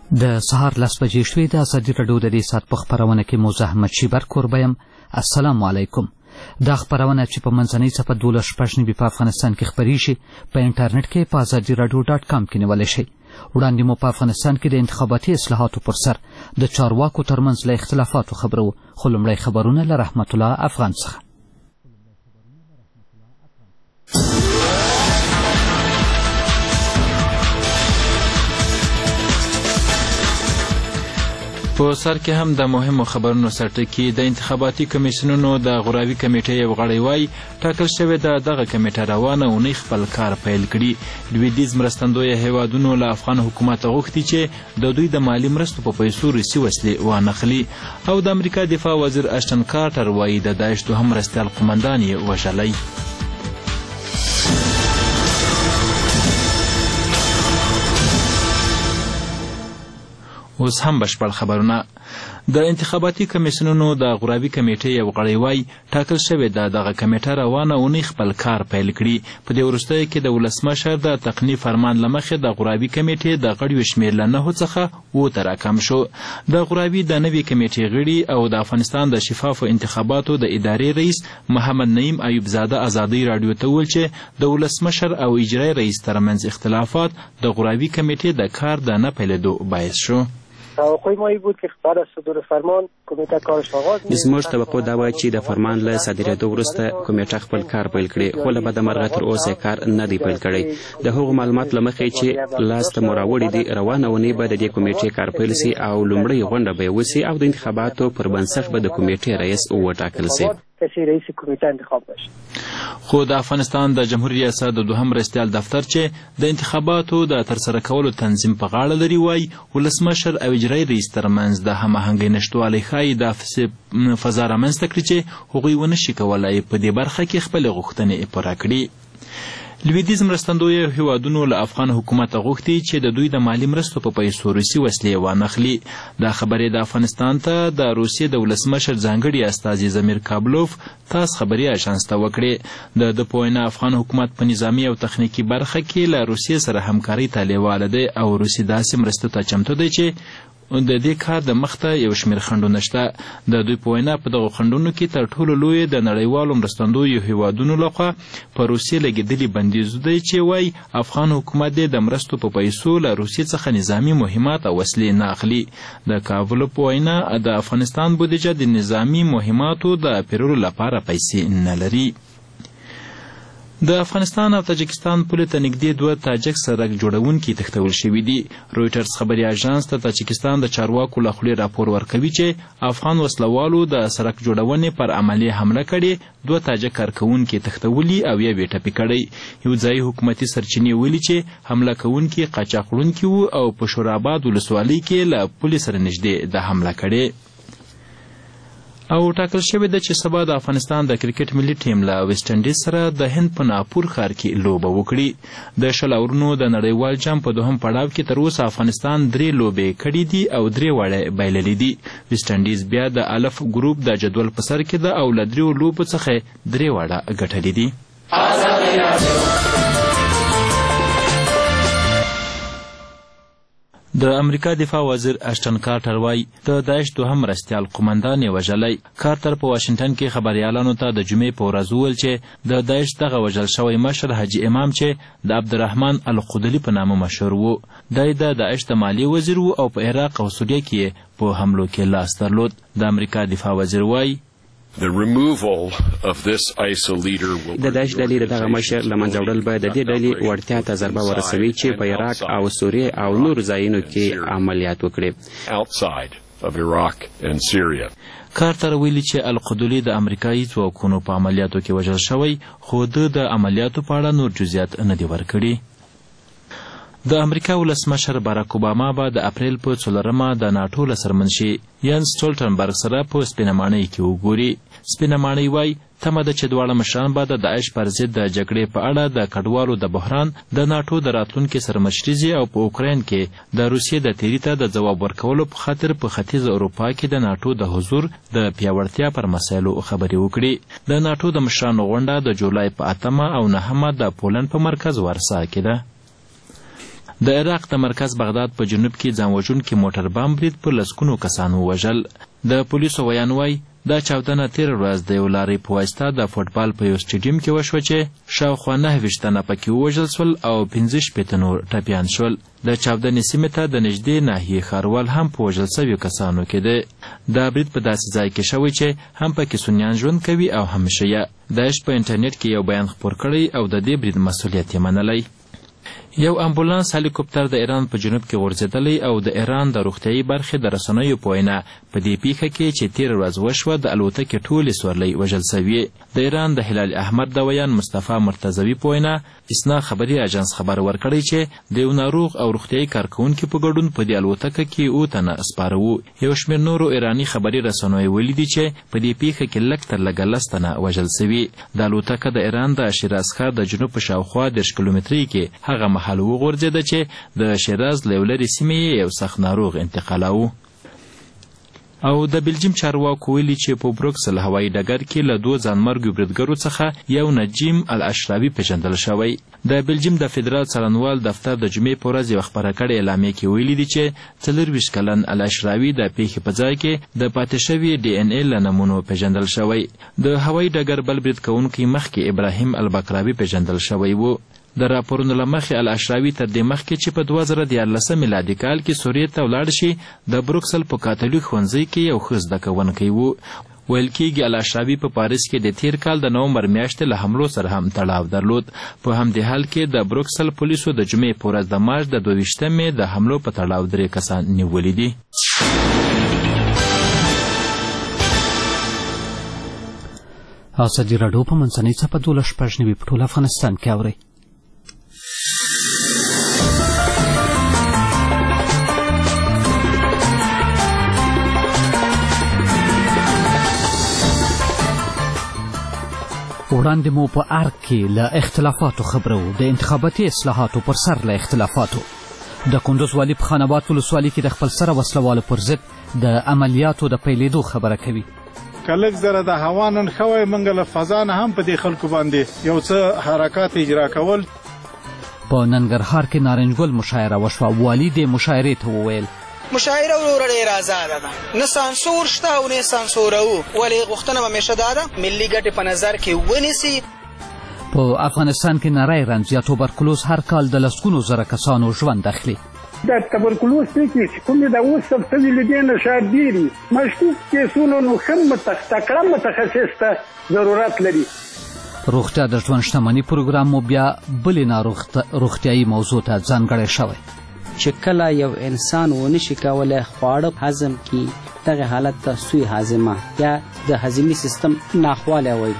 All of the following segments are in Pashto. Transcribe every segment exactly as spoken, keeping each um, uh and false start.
د سهار لس بجې شوې د ازادي راډیو د دې ساعت په خپرونه کې موزه احمد شیبر کوربه یم. السلام علیکم. دا خپرونه چې په منځنۍ څپه دولس شپږ نوي په افغانستان کې خپریږي په انټرنیټ کې په ازادي راډیو ډاټ کام کې نیولی شئ. وړاندې مو په افغانستان کې د انتخاباتي اصلاحاتو پر سر د چارواکو ترمنځ له اختلافاتو خبرو، خو لومړی خبرونه له رحمت الله افغان څخه. په سر کې هم د مهمو خبرونو سرټکي د انتخاباتي کمیسیونونو د غوراوي کمیټې یو غړی وایي ټاکل شوې ده دغه کمیټه روانه اونۍ خپل کار پیل کړي. لویدیځ مرستندویه هیوادونو له افغان حکومت غوښتي چې د دوی د مالي مرستو په پیسو روسي وسلې وانخلي، او د امریکا دفاع وزیر اشټن کارټر وایي د داعش دوهم مرستیال قمندان یې وژلی. اوس هم بشپړ خبرونه. د انتخاباتي کمیسیونونو د غوراوي کمیټې یو غړی وایي ټاکل شوې ده دغه کمیټه روانه اونۍ خپل کار پیل کړي. په دې وروستیو کې د ولسمشر د تقني فرمان له مخې د غوراوي کمیټې د غړیو شمېر له نهو څخه اووه ته راکم شو. د غوراوي د نوې کمیټې غړي او د افغانستان د شفافو انتخاباتو د ادارې رئیس محمد نعیم ایوب زاده ازادي راډیو ته وویل چې د ولسمشر او اجرایي رئیس ترمنځ اختلافات د غوراوي کمیټې د کار د نه پیلېدو باعث شو. توقع ما بود که بعد از صدور فرمان کمیته کارش آغاز می‌کند. زموږ توقع دا وه چې د فرمان له صادرېدو وروسته کمیټه خپل کار پیل کړي، خو له بده مرغه تر اوسه کار نه دی پیل کړی. د هغو معلومات له مخې چې لاس ته مو راوړي دي روانه اونۍ به د دې کمیټې کار پیل سي او لومړۍ غونډه به یې وسي او د انتخاباتو پر بنسټ به د کمیټې رئیس وټاکل سي. کسی رئیس کمیته انتخاب بشه. خو د افغانستان د جمهوریت ریاست د دوهم مرستیال دفتر چې د انتخاباتو د ترسره کولو تنظیم په غاړه لري وایي ولسمشر او اجرایي رئیس ترمنځ د هماهنګۍ نشتوالی ښایي دا فضا رامنځته کړي چې هغوی ونه شي کولی په دې برخه کې خپلې غوښتنې پوره کړي. لویدیځ مرستندویه هیوادونو له افغان حکومت غوښتي چې د دوی د مالي مرستو په پیسو روسي وسلې وانخلي. دا خبرې د افغانستان ته د روسیې د ولسمشر ځانګړي استازي زمیر کابلوف تاس خبري اژانس ته وکړې. د ده په وینا افغان حکومت په نظامي او تخنیکي برخه کې له روسیې سره همکارۍ ته لیواله دی او روسي داسې مرستو ته چمتو دی چې د دې کار د مخته یو شمېر خنډونه شته. د دوی په وینا په دغو خنډونو کې تر ټولو لوی د نړیوالو مرستندویو هیوادونو لخوا په روسیې لګېدلي بندیز دی چې وایي افغان حکومت دې د مرستو په پیسو له روسیې څخه نظامي مهمات او وسلې نه اخلي. د کابل په وینا د افغانستان بودیجه د نظامي مهماتو د پیرلو لپاره پیسې نه لري. د افغانستان او تاجکستان پولې ته نږدې دوه تاجک سړک جوړونکي تښتول شوي دي. رویټرز خبري اژانس ته تاجکستان د چارواکو له خولې راپور ورکوي چې افغان وسلوالو د سړک جوړونې پر عملیه حمله کړې، دوه تاجک کارکوونکي تښتولي او یو یې ټپي کړی. یو ځایي حکومتي سرچینې ویلي چې حمله کوونکي قاچاق وړونکي وو او په شوراباد ولسوالۍ کې له پولې سره نږدې د حمله کړې. او ټاکل شوې ده چې سبا د افغانستان د کرکټ ملي ټیم له ویسټ انډیز سره د هند په ناپور ښار کې لوبه وکړي. د شل اورونو د نړیوال جام په دوهم پړاو کې تر اوسه افغانستان درې لوبې کړي دي او درې واړه بایللې دي. ویسټ انډیز بیا د الف ګروپ د جدول په سر کې ده او له دریو لوبو څخه درې واړه ګټلې دي. د امریکا دفاع وزیر اشټن کارټر وایي د داعش دوهم مرستیال قمندان یې وژلی. کارټر په واشنګټن کې خبریالانو ته د جمعې په ورځ وویل چې د داعش دغه وژل شوی مشر حاجي امام چې د عبدالرحمن القدلي په نامه مشهور و، دی د داعش د مالیې وزیر و او په عراق او سوریه کې په حملو کې لاس درلود. د امریکا دفاع وزیر وایي The removal of this I S I L leader will د داعش ډلې د دغه مشر له منځه وړل به د دې ډلې وړتیا ته ضربه ورسوي چې په عراق او سوریه او نورو ځایونو کې عملیات وکړي. outside of Iraq and Syria. کارټر ویلي چې القدلي د امریکایي ځواکونو په عملیاتو کې وژل شوی، خو ده د عملیاتو په اړه نور جزئیات نه دي ورکړي. د امریکا ولسمشر باراک اوباما به د اپریل په څلورمه د ناټو له سرمنشي ینس سټولټنبرګ سره په سپینه ماڼۍ کې وګوري. سپینه ماڼۍ وایي تمه ده چې دواړه مشران به د داعش پر ضد د جګړې په اړه د کډوالو د بحران، د ناټو د راتلونکي سرمشریزي او په اوکراین کې د روسیې د تیري ته د ځواب ورکولو په خاطر په ختیځ اروپا کې د ناټو د حضور د پیاوړتیا پر مسایلو خبرې وکړي. د ناټو د مشرانو غونډه د جولای په اتمه او نهمه د پولند په مرکز وارسا کې ده. د عراق د مرکز بغداد په جنوب کې ځان وژونکي موټر بام برید په لسګونو کسان ووژل. د پولیسو ویان وایي دا چاودنه تېره ورځ د یو لارۍ په واسطه د فوټبال په یو سټیډیم کې وشوه چې شاوخوا نهه ویشت تنه پکې ووژل سول او پنځه شپېته نور ټپیان شول. د چاودنې سیمې ته د نږدې ناحیې ښاروال هم په وژل سویو کسانو کې دی. دا برید په داسې ځای کې شوی چې هم پکې سنیان ژوند کوي او هم شیعه. داعش په انټرنیټ کې یو بیان خپور کړی او د دې برید مسؤلیت یې منلی. یو امبولانس هلیکوپتر د ایران په جنوب کې غورځېدلی او د ایران د روغتیایي برخې د رسنیو په وینا په دې پیښه کې چې تېره ورځ وشوه د الوتکې ټولې سورلۍ وژل سوي. د ایران د هلال احمر د ویان مصطفی مرتضوي په وینا اسنا خبري اژانس خبر ورکړی چې د یو ناروغ او روغتیایي کارکوونکي په ګډون په دې الوتکه کې اووه تنه سپاره وو. یو شمېر نورو ایراني خبري رسنیو ویلي دي چې په دې پیښه کې لږ تر لږه لس تنه وژل سوي. د الوتکه د ایران د شیراز ښار د جنوب په شاوخوا دېرش کیلومترۍ کې هغه مهال وغورځېده چې د شیراز له یو لرې سیمې یو سخت ناروغ انتقالاوه. او د بلجیم چارواکو ویلي چې په بروکسل هوایي ډګر کې له دوه ځانمرګو بریدګرو څخه یو نجیم الاشراوي پیژندل شوی. د بلجیم د فدرال څارنوال دفتر د جمعې په ورځ یوه خپره کړې اعلامیه کې ویلي دي چې څلرویشت کلن الاشراوي د پیښې په ځای کې د پاتې شوي ډي ان اے له نمونو پیژندل شوی. د هوایي ډګر بل برید کوونکی مخکې ابراهیم البکراوي پیژندل شوی و. د راپورونو له مخې الاشراوي تر دې مخکې چې په دوه زره دیارلسم میلادي کال کې سوریې ته ولاړ شي د بروکسل په کاتولیک ښوونځي کې یو ښه زده کوونکی و. ویل کېږي الاشراوي په پاریس کې د تیر کال د نومبر میاشتې له حملو سره هم تړاو درلود. په همدې حال کې د بروکسل پولیسو د جمعې په ورځ د مارچ د دوه ویشتمې د حملو په تړاو درې کسان نیولي دي. ازادي راډیو په منځنۍ څپه دولس شپږ نوي په ټول افغانستان کې اورئ. وړاندې مو په ارګ کې له اختلافاتو خبرو د انتخاباتي اصلاحاتو پر سر له اختلافاتو. د کندوز والي په خاناباد ولسوالۍ کې د خپل سره وسلوالو پر ضد د عملیاتو د پیلېدو خبره کوي. که لږ زره د هوا نن ښه وی موږ له فضا نه هم په دې خلکو باندې یو څه حرکات اجرا کول. په ننګرهار کې نارنجګل مشاعره وشوه. والي دې مشاعرې ته وویل مشاعره وروره ډېره ازاده ده، نه سانسور شته او نه سانسورو، ولې غوښتنه به همیشه دا ده ملي ګټې په نظر کې ونیسي. په افغانستان کې نری رنځ یا توبرکلوز هر کال د لسګونو زره کسانو ژوند اخلي. د تبرکلوز ټکي چې کومې د اوس سوي له دې نه شاید ډېر وي مشکوک کیسونو نو ښه تکړه متخصص ته ضرورت لري. روغتیا د ژوند شتمني پروګرام مو بیا بلې ناروغتیایي موضوع ته ځانګړی شوی چې کله یو انسان ونشي کولی خواړه هضم کړي دغه حالت ته سوی هاضمه یا د هضمي سیستم ناخوالی وایي.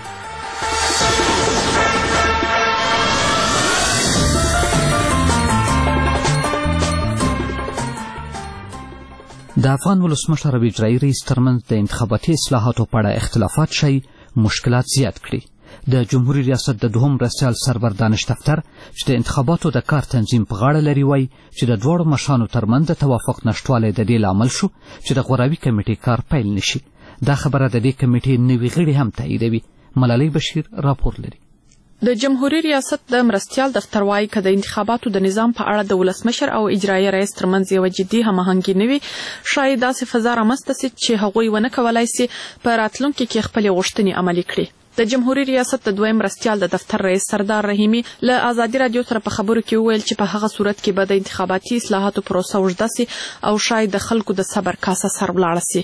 د افغان ولسمشر او اجرایي رئیس ترمنځ د انتخاباتي اصلاحاتو په اړه اختلافات شی مشکلات زیات کړي. د جمهوریت ریاست د دوهم مرستیال سرور دانش دفتر چې د انتخاباتو د کار تنظیم په غاړه لري وایي چې د دواړو مشرانو ترمنځ د توافق نشتوالی د دې لامل شو چې د غوراوي کمیټې کار پیل نشي. دا خبره د دې کمیټې نوي غړي هم تاییدوي. ملالۍ بشیر راپور لري. د جمهوریت ریاست د مرستیال دفتر وايي که د انتخاباتو د نظام په اړه د ولسمشر او اجرایي رئیس ترمنځ یوه جدي هماهنګي نه وي، شاید داسې فضا رامنځته سي چې هغوی ونه کولای سي په راتلونکي کې خپلې غوښتنې عملي کړي. د جمهوریت ریاست د دویم مرستیال د دفتر رئیس سردار رحیمي له ازادي راډیو سره په خبرو کې وویل چې په هغه صورت کې به د انتخاباتي اصلاحاتو پروسه اوږده سي او شاید د خلکو د صبر کاسه سر ولاړه سي.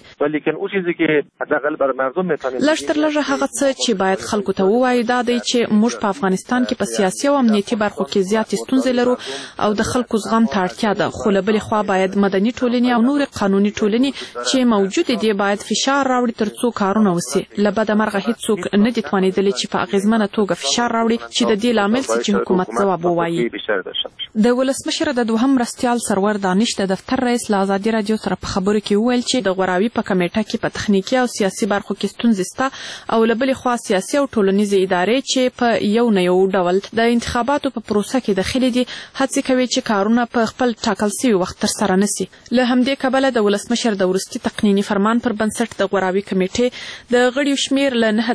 لږ تر لږه هغه څه چې باید خلکو ته ووایي دا دی چې موږ په افغانستان کې په سیاسي او امنیتي برخو کې زیاتې ستونزې لرو او د خلکو زغم ته اړتیا ده، خو له بلې خوا باید مدني ټولنې او نورې قانوني ټولنې چې موجودې دي باید فشار راوړي تر څو کارونه وسي. له بده مرغه هیڅوک نه دي توانېدلی چې په اغیزمنه توګه فشار راوړي چې د دې لامل سي چې حکومت ځواب ووایي. د ولسمشر د دوهم مرستیال سرور دانش د دفتر رئیس له ازادي راډیو سره په خبرو کې وویل چې د غوراوي په کمیټه کې په تخنیکي او سیاسي برخو کې ستونزې شته او له بلې خوا سیاسي او ټولنیزې ادارې چې په یو نه یو ډول د انتخاباتو په پروسه کې دخیلې دي هڅې کوي چې کارونه په خپل ټاکل سوي وخت ترسره نه سي. له همدې کبله د ولسمشر د وروستي تقنیني فرمان پر بنسټ د غوراوي کمیټې د غړیو شمېر له نهه څخه اووه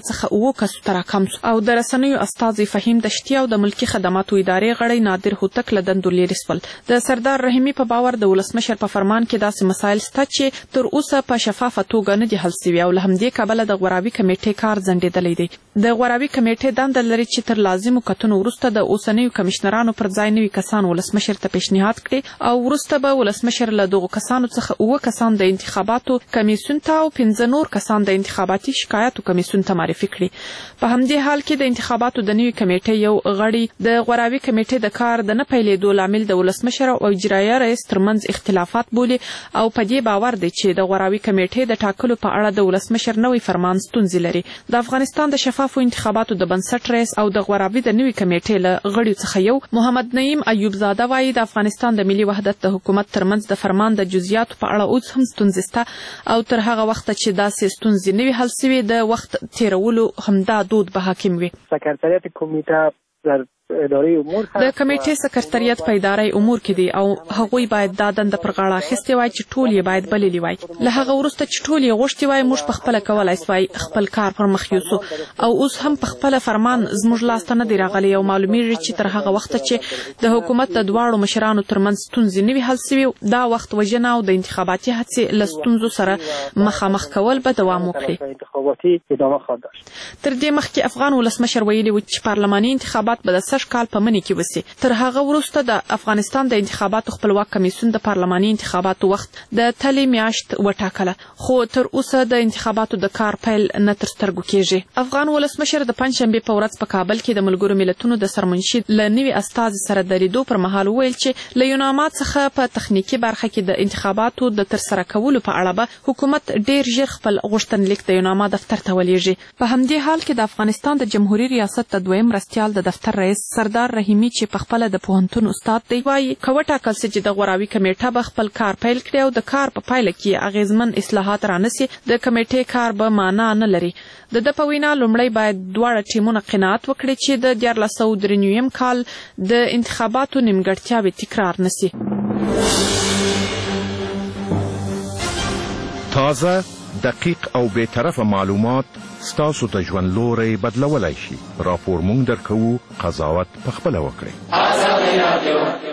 اوو کسو ته راکم شو او د رسنیو استازي فهیم دشتي او د ملکي خدماتو ادارې غړی نادر هوتک له دندو لرې سول. د سردار رحیمي په باور د ولسمشر په فرمان کې داسې مسایل شته چې تر اوسه په شفافه توګه نه دي حل شوي او له همدې کبله د غوراوي کمیټې کار ځنډېدلی دی. د غوراوي کمیټې دنده لري چې تر لازمو کتنو وروسته د اوسنیو کمشنرانو پر ځای نوي کسان ولسمشر ته پیشنهاد کړي او وروسته به ولسمشر له دغو کسانو څخه اووه کسان د انتخاباتو کمیسیون ته او پنځه نور کسان د انتخاباتي شکایاتو کمیسیون ته معرفي کړي. په همدې حال کې د انتخاباتو د نوي کمیټې یو غړي د غوراوي کمیټې د کار د نه پیلېدو لامل د ولسمشر او اجرایه رئیس ترمنځ اختلافات بولي او په دې باور دی چې د غوراوي کمیټې د ټاکلو په اړه د ولسمشر نوی فرمان ستونزې لري. د افغانستان د شفافو انتخاباتو د بنسټ رئیس او د غوراوي د نوي کمیټې له غړیو څخه یو محمد نعیم ایوب زاده وایي د افغانستان د ملي وحدت د حکومت ترمنځ د فرمان د جزئیاتو په اړه اوس هم ستونزې شته او تر هغه وخته چې داسې ستونزې نه وي حل سوي د وخت تیرولو همدا دود به حاکم وي. سکرتریات کمیټه در ادارې امور د کمیټې سکرتریات په ادارې امور کې دی او هغوی باید دا دنده پر غاړه اخیستې وای چې ټول یې باید بللی وای. له هغه وروسته چې ټول یې غوښتي وای موږ په خپله کولی سوای خپل کار پر مخ یوسو او اوس هم په خپله فرمان زموږ لاس ته نه دی راغلی او معلومیږي چې تر هغه وخته چې د حکومت د دواړو مشرانو ترمنځ ستونزې نه وي حل سوي دا وخت وژنه او د انتخاباتي هڅې له ستونزو سره مخامخ کول به دوام وکړي. تر دې مخکې افغان ولسمشر ویلي و چې پارلماني انتخابات به د سږ کال په مني کې وسي. تر هغه وروسته د افغانستان د انتخاباتو خپلواک کمیسیون د پارلماني انتخاباتو وخت د تلې میاشت وټاکله خو تر اوسه د انتخاباتو د کار پیل نه تر سترګو کېږي. افغان ولسمشر د پنجشنبې په ورځ په کابل کې د ملګرو ملتونو د سرمنشي له نوي استازي سره د لیدو پر مهال وویل چې له یوناما څخه په تخنیکي برخه کې د انتخاباتو د ترسره کولو په اړه به حکومت ډیر ژر خپل غوښتنلیک د یوناما دفتر ته ولېږي. په همدې حال کې د افغانستان د جمهوریت ریاست د دویم مرستیال د دفتر رئیس سردار رحیمي چې په خپله د پوهنتون استاد دی وایي که وټاکل سي چې د غوراوي کمیټه به خپل کار پیل کړي او د کار په پایله کې اغیزمن اصلاحات رانسي د کمیټې کار به معنا نه لري. د ده په وینا لومړی باید دواړه ټیمونه قناعت وکړي چې د دیارلس سوه درې نویم کال د انتخاباتو نیمګړتیاوې تکرار نسي. تازه دقیق او بی‌طرفه معلومات ستاسو د ژوند لوری بدلولی شي. راپور مونږ درکوو، قضاوت پخپله وکړئ.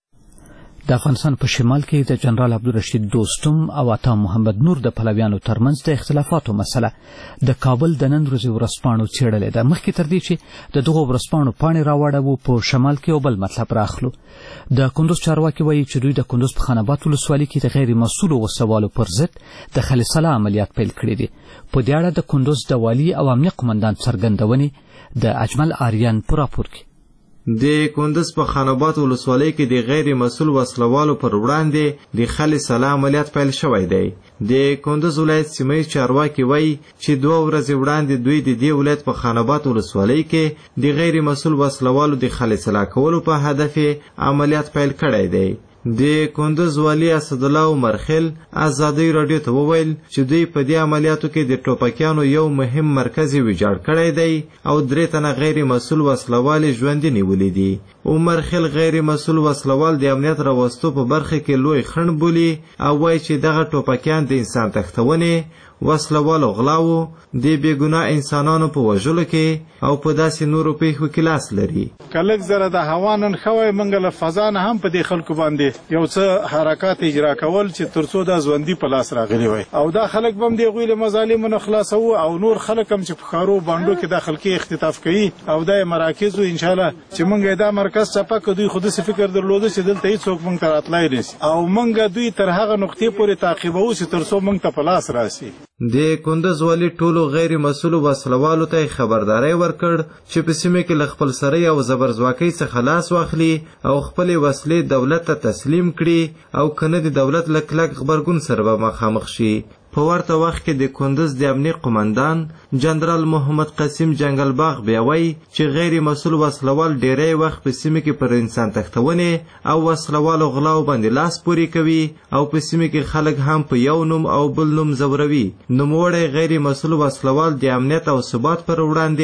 د افغانستان په شمال کې د جنرال عبدالرشید دوستم او عطا محمد نور د پلویانو ترمنځ د اختلافاتو مسله د کابل د نن ورځې ورځپاڼو څېړلې ده. مخکې تر دې چې د دغو ورځپاڼو پاڼې راواړوو په شمال کې یو بل مطلب راخلو. د کندوز چارواکي وایي چې دوی د کندوز په خان آباد ولسوالۍ کې د غیر مسؤلو وسوالو پر ضد د خالصله عملیات پیل کړي دي. په دې اړه د کندوز د والي او امنیه قمندان څرګندونې د اجمل آریان په راپور کې. د کندز په خان آباد ولسوالۍ کې د غیر مسؤل وسلوالو پر وړاندې د خالصله عملیات پیل شوی دی. د کندز ولایت سیمه چارواکي وایي چې دوه ورځې وړاندې دوی د دې ولایت په خان آباد ولسوالۍ کې د غیر مسؤل وسلوالو د خالصله کولو په هدف عملیات پیل کړی دی. د کندز والی اسدالله عمر خیل ازادي رادیو ته وویل چې دوی په دې عملیاتو کې د ټوپکیانو یو مهم مرکز ویجاړ کړی دی او درې تنه غیر مسؤل وسلوال ژوندي نیولي دي. عمر خیل غیر مسؤل وسلوال د امنیت راوستو په برخه کې لوی خنډ بولي او وایي چې دغه ټوپکیان د انسان تښتونې وسلوالو غلاو د بېګناه انسانانو په وژلو کې او په داسې نورو پیښو کې لاس لري. که لږ زره د هوا نن ښه وی موږ له فضا نه هم په دې خلکو باندې یو څه حرکات اجرا کول چې تر څو دا ژوندي په لاس راغلي وای او دا خلک به هم د هغوی له مظالمو نه خلاصوو او نور خلک هم چې په ښارو بانډو کې دا خلکي اختطاف کوي او دا یې مراکز و انشاءالله چې موږ دا مرکز چپه که دوی خو داسې فکر درلوده چې دلته هېڅوک موږ ته راتلی نشي او موږ دوی تر هغه نقطې پورې تعقیبوو چې تر څو موږ ته په لاس راسي. د کندز والی ټولو غیر مسؤلو وسلوالو ته خبرداری ورکړ چې په سیمه کې له خپلسرۍ او زبرځواکۍ څخه لاس واخلي او خپلې وسلې دولت ته تسلیم کړي او که نه د دولت له کلک غبرګون سره به مخامخ شي. په ورته وخت کې د کندز د امنیه قمندان جنرال محمد قاسم جنګلباغ بیا وایي چې غیر مسؤل وسلوال ډیری وخت په سیمه کې پر انسان تښتونې او وسلوالو غلاو باندې لاس پورې کوي او په سیمه کې خلک هم په یو نوم او بل نوم ځوروي. نوموړی غیر مسؤل وسلوال د امنیت او ثبات پر وړاندې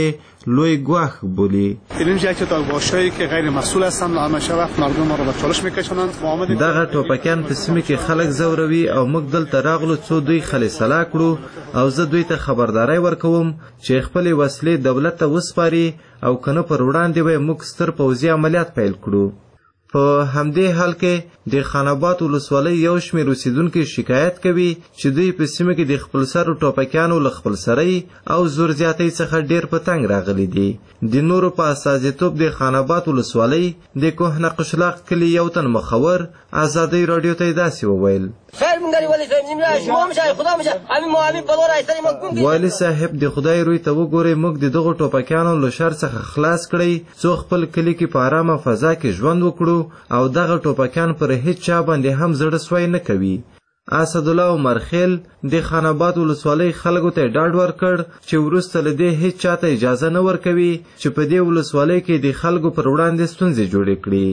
لوی گواښ بولي. این جایی که دالباشایی که غیر مسئول هستند همیشه وقت مردم را به چالش میکشونند. دغه ټوپکیان په سیمه کې خلک زوروي او موږ دلته راغلو څو دوی خلیصلا کړو او زه دوی ته خبرداری ورکوم چې خپلې وسلې دولت ته وسپاري او کنه پر وړاندې به موږ ستر پوځي عملیات پیل کړو. په همدې حال کې د خان آباد ولسوالۍ یو شمېر اوسېدونکي شکایت کوي چې دوی په سیمه کې د خپلسرو ټوپکیانو له خپلسرۍ او زور زیاتۍ څخه ډېر په تنګ راغلي دي. د نورو په استازیتوب د خان آباد ولسوالۍ د کوهنه قشلاق کلي یو تن مخور ازادۍ راډیو ته داسې وویل: والي صاحب د خدای روی ته وګورئ، موږ د دغو ټوپکیانو له شر څخه خلاص کړئ څو خپل کلي کې په ارامه فضا کې ژوند وکړو او دغه ټوپکیان پر هیڅ چا باندې هم زړه سوی نه کوي. اسدالله عمر خیل د خان آباد ولسوالۍ خلکو ته ډاډ ورکړ چې وروسته له دې هیڅ چاته اجازه نه ورکوي چې په دې ولسوالۍ کې د خلکو پر وړاندې ستونزې جوړې کړي.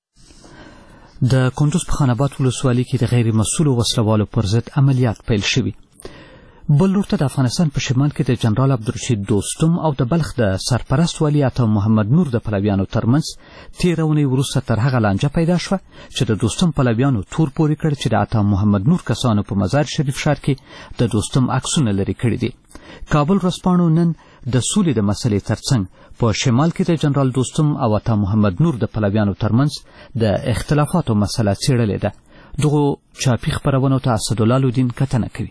د کندوز په خان آباد ولسوالۍ کې د غیر مسؤلو وسلوالو پر ضد عملیات پیل شوي. بل لور ته د افغانستان په شمال کې د جنرال عبدالرشید دوستم او د بلخ د سرپرست والي عطا محمد نور د پلویانو ترمنځ تېره اونۍ وروسته تر هغه لانجه پیدا شوه چې د دوستم پلویانو تور پورې کړ چې د عطا محمد نور کسانو په مزار شریف ښار کې د دوستم عکسونه لرې کړي دي. کابل ورځپاڼو نن د سولې د مسلې ترڅنګ په شمال کې د جنرال دوستم او عطا محمد نور د پلویانو ترمنځ د اختلافاتو مسله څېړلې ده. دغو چاپي خپرونو ته اسدالله لودین کتنه کوي.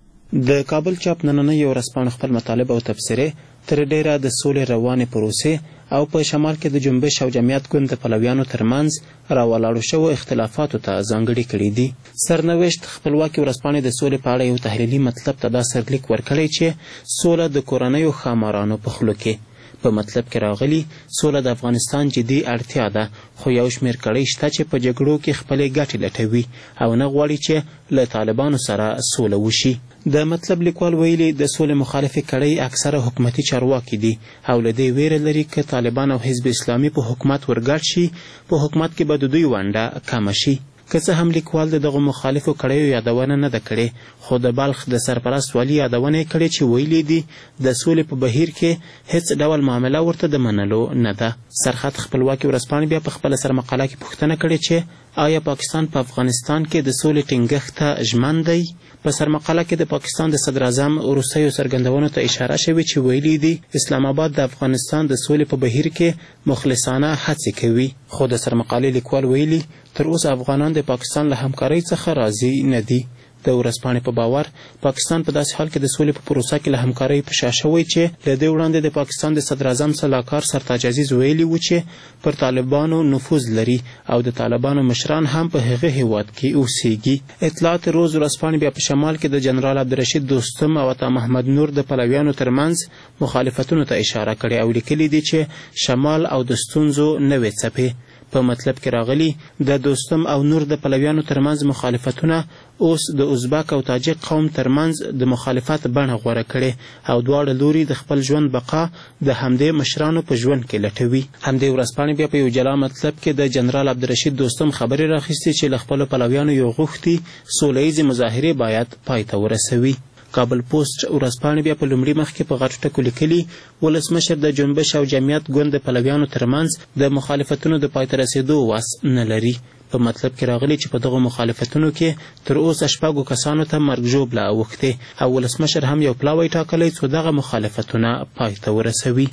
د کابل چاپ نننۍ ورځپاڼه خپل مطالب او تبصرې تر ډیره د سولې روانې پروسې او په شمال کې د جنبش او جمعیت ګوند د پلویانو ترمنځ راولاړو شوو اختلافاتو ته ځانګړي کړي دي. سرنوشت خپلواکي ورځپاڼې د سولې په اړه یو تحلیلي مطلب ته دا سرلیک ورکړی چې سوله د کورنیو ښامارانو په خولو کې. په مطلب کې راغلي سوله د افغانستان جدي اړتیا ده، خو یو شمېر کړۍ شته چې په جګړو کې خپلې ګټې لټوي او نه غواړي چې له طالبانو سره سوله وشي. د مطلب لیکوال ویلي د سولې مخالفې کړۍ اکثره حکومتي چارواکي دي او له دې ویره لري که طالبان او حزب اسلامي په حکومت ورګډ شي په حکومت کې به د دوی ونډه کمه شي. که څه هم لیکوال د دغو مخالفو کړیو یادونه نه ده کړې، خو د بلخ د سرپرست والي یادونه یې کړې چې ویلي دي د سولې په بهیر کې هیڅ ډول معامله ورته د منلو نه ده. سرخط خپلواکي ورځپاڼې بیا په خپله سرمقاله کې پوښتنه کړې چې آیا پاکستان په افغانستان کې د سولې ټینګښت ته ژمن دی؟ په سرمقاله کې د پاکستان د صدراعظم وروستیو څرګندونو ته اشاره شوې چې ویلي دي اسلام آباد د افغانستان د سولې په بهیر کې مخلصانه هڅې کوي. خو د سرمقالې لیکوال ویلي تر اوسه افغانان د پاکستان له همکارۍ څخه راضي نه دي. د ورځپاڼې په باور پاکستان په داسې حال کې د سولې په پروسه کې له همکارۍ په شا شوی چې له دې وړاندې د پاکستان د صدراعظم سلاکار سرتاج عزیز ویلي و چې پر طالبانو نفوذ لري او د طالبانو مشران هم په هغه هیواد کې اوسېږي. اطلاعات روز ورځپاڼې بیا په شمال کې د جنرال عبدالرشید دوستم او عطا محمد نور د پلویانو ترمنځ مخالفتونو ته اشاره کړې او لیکلي دي چې شمال او د ستونزو نوې څپې. په مطلب کې راغلي د دوستم او نور د پلویانو ترمنځ مخالفتونه اوس د ازبک او تاجک قوم ترمنځ د مخالفت بڼه غوره کړې او دواړه لوري د خپل ژوند بقا د همدې مشرانو په ژوند کې لټوي. همدې ورځپاڼې بیا په یو جلا مطلب کې د جنرال عبدالرشید دوستم خبرې راخیستې چې له خپلو پلویانو یو غوښتي سوله ییزې مظاهرې باید پای ته ورسوي. کابل پوسټ ورځپاڼې بیا په لومړي مخ کې په غټو ټکو لیکلي ولسمشر د جنبش او جمعیت ګوند د پلویانو ترمنځ د مخالفتونو د پای ته رسېدو وس نه لري. په مطلب کې راغلي چې په دغو مخالفتونو کې تر اوسه شپږو کسانو ته مرګ ژوبله اوښتې او ولسمشر هم یو پلاوی ټاکلی څو دغه مخالفتونه پای ته ورسوي.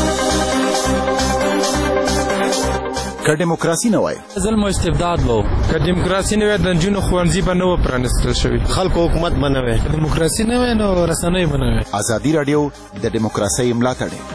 که دیموکراسي نه وای ظلم او استبداد وو، که دیموکراسي نه وای د نجونو ښوونځي به نه و پرانیستل شوي، خلکو حکومت به نه وای، که دیموکراسي نه وای نو رسنۍ به نه وای. ازادي راډیو د دیموکراسۍ ملاتړی.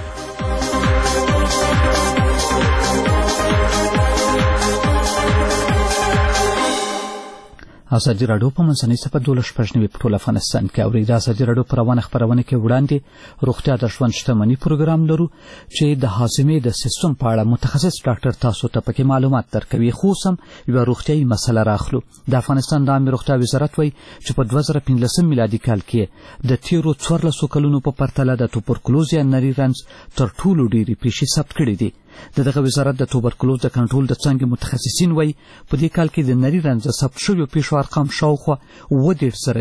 ازادي راډیو په منځنۍ صفحه دولس شپږ نوي په ټول افغانستان کې اوري. د ازادي راډیو په روانه خپرونه کې وړاندې روغتیا د ژوند شتمني پروګرام لرو چې د هاضمې د سیستم په اړه متخصص ډاکټر تاسو ته پکې معلومات درکوي. خو سم یوه روغتیایي مسله راخلو. د افغانستان د عامې روغتیا وزارت وایي چې په دوه زره پنځلسم میلادي کال کې د تیرو څوارلسو کلونو په پرتله د توبرکلوز یا نري رنځ تر ټولو ډېرې پیښې ثبت کړي دي. د دغه وزارت د توبرکلوز د کنټرول د څانګې متخصصین وایي په دې کال کې د نري رنځ ثبت شویو پیښو ارقام شاوخوا اووه دېرش زره دي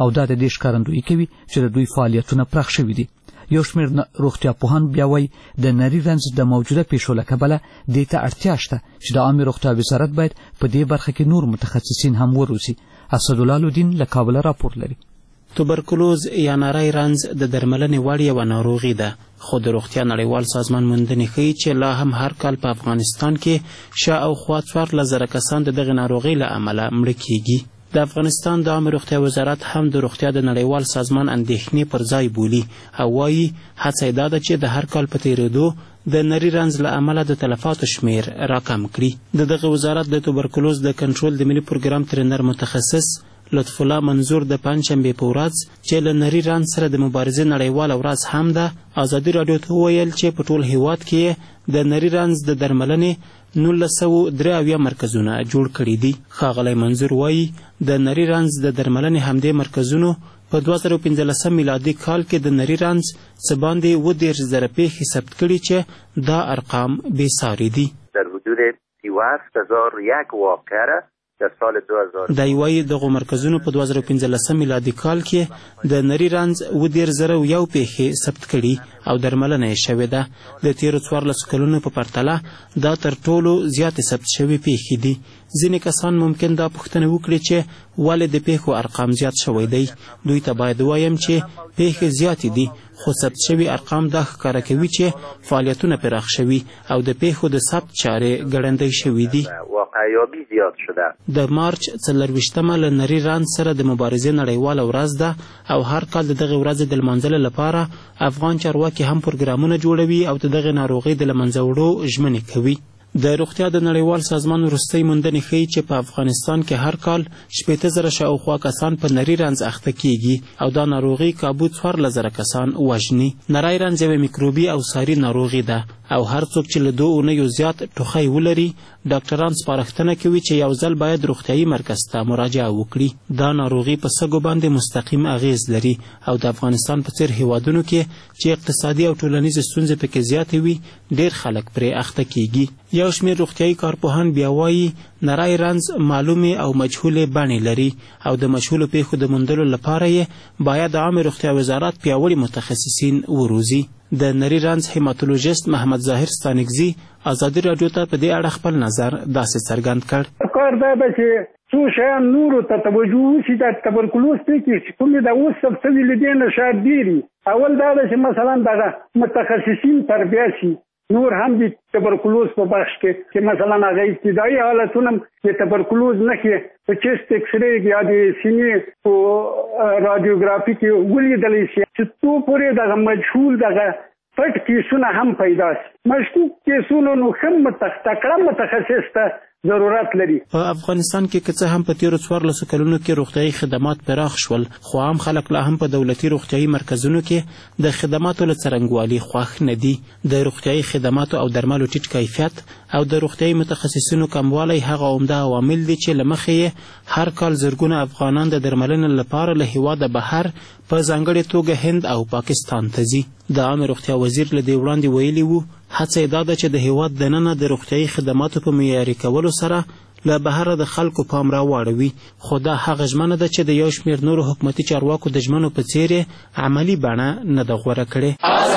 او دا د دې ښکارندویي کوي چې د دوی فعالیتونه پراخ شوي دي. یو شمېر روغتیا پوهان بیا وایي د نري رنځ د موجوده پیښو له کبله دې ته اړتیا شته چې د عامې روغتیا وزارت باید په دې برخه کې نور متخصصین هم وروزي. اسدالله لودین له کابله راپور لري. توبرکلوز یا نری رنځ د درملنې وړ یوه ناروغي ده، خو د روغتیا نړیوال سازمان موندنې ښیي چې لا هم هر کال په افغانستان کې شاوخوا څوارلس زره کسان د دغې ناروغۍ له امله مړه کیږي. د افغانستان د عامې روغتیا وزارت هم د روغتیا د نړیوال سازمان اندېښنې پر ځای بولي او وایي هڅه یې دا ده چې د هر کال په تېرېدو د نري رنځ له امله د تلفاتو شمېر راکم کړي. د دغه وزارت د توبرکلوز د کنټرول د ملي پروګرام ترېنر متخصص لطف الله منظور د پنجشنبې په ورځ چې له نري رنځ سره د مبارزې نړیواله ورځ هم ده ازادي راډیو ته وویل چې په ټول هیواد کې د نري رنځ د درملنې نولس سوه درې اویا مرکزونه جوړ کړي دي. ښاغلی منظور وایي د نري رنځ د درملنې همدې مرکزونو په دوه زره پنځلسم میلادي کال کې د نري رنځ څه باندې اووه دېرش زره پیښې ثبت کړي چې دا ارقام بېساري دي. در حدود سی و هفت هزار و یک واقعه در سال دو هزار دی وایي دغو مرکزونو په دوه زره پنځلسم میلادي کال کې د نري رنځ اووه دېرش زره و یو پیښې ثبت کړي او درملنه یې شوې ده. د تېرو څوارلسو کلونو په پرتله دا تر ټولو زیاتې ثبت شوې پیښې دي. ځینې کسان ممکن دا پوښتنه وکړي چې ولې د پیښو ارقام زیات شوی دی. دوی ته باید ووایم چې پیښې زیاتې دي، خو ثبت شوي ارقام دا ښکاره کوي چې فعالیتونه پراخ شوي او د پیښو د ثبت چارې ګړندۍ شوي دي. واقعیابي زیات شده. د مارچ څلرویشتمه له نري رنځ سره د مبارزې نړیواله ورځ ده او هر کال د دغې ورځې د لمانځلو لپاره افغان چارواکي هم پروګرامونه جوړوي او د دغې ناروغۍ د له منځه وړو ژمنې کوي. د روغتیا د نړیوال سازمان وروستۍ موندنې ښیي چې په افغانستان کې هر کال شپېته زره شاوخوا کسان په نري رنځ اخته کیږي او دا ناروغي کابو څوارلس زره کسان وژني. نری رنځ یوه میکروبي او ساري ناروغي ده او هر څوک چې له دوه اونیو زیات ټوخی ولري ډاکټران سپارښتنه کوي چې یو ځل باید روغتیایي مرکز ته مراجعه وکړي. دا ناروغي په سږو باندې مستقیم اغیز لري او د افغانستان په څېر هیوادونو کې چې اقتصادي او ټولنیزې ستونزې پکې زیاتې وي ډېر خلک پرې اخته کیږي. یو شمېر روغتیایي کارپوهان بیا وایي نری رنځ معلومې او مجهولې بڼې لري او د مجهولو پیښو د موندلو لپاره یې باید د عامې روغتیا وزارت پیاوړي متخصصین وروزي. د نري رنځ هیماتولوژیست محمد ظاهر ستانکزي ازادي راډیو ته په دې اړه خپل نظر داسې څرګند کړ. کار دا ده چې څو شیان نورو ته توجه وشي. د تبرکلوز پیښې چې کومې د اوس ثبت شوي له دې نه شاید ډېر وي. اول دا ده چې مثلا دغه متخصصین تربیه شي، نور هم د تبرکلوز په بخش کې چې مثلا هغه ابتدایي حالتونه د تبرکلوز نښې په چست اکسرې یا د سینې په رادیوګرافي کې ولیدلی شي چې څو پورې دغه مجهول دغه پټ کیسونه هم پیدا شي. مشکوک کیسونو نو ښه تکړه متخصص ته ضرورت لري. په افغانستان کې که څه هم په تېرو څوارلسو کلونو کې روغتیایي خدمات پراخ شول، خو عام خلک لا هم په دولتي روغتیایي مرکزونو کې د خدماتو له څرنګوالي خوښ نه دي. د روغتیایي خدماتو او درملو ټیټ کیفیت او د روغتیایي متخصصینو کموالی هغه عمده عوامل دي چې له مخې یې هر کال زرګونه افغانان د درملنې لپاره له هیواده بهر په ځانګړې توګه هند او پاکستان ته ځي. د عامې روغتیا وزیر له دې وړاندې ویلي وو هڅه یې دا ده چې د هیواد دننه د روغتیایي خدماتو په معیاري کولو سره له بهره د خلکو پام راواړوي، خو دا هغه ژمنه ده چې د یو شمېر نورو حکومتي چارواکو د ژمنو په څېر یې عملي بڼه نه ده غوره کړې.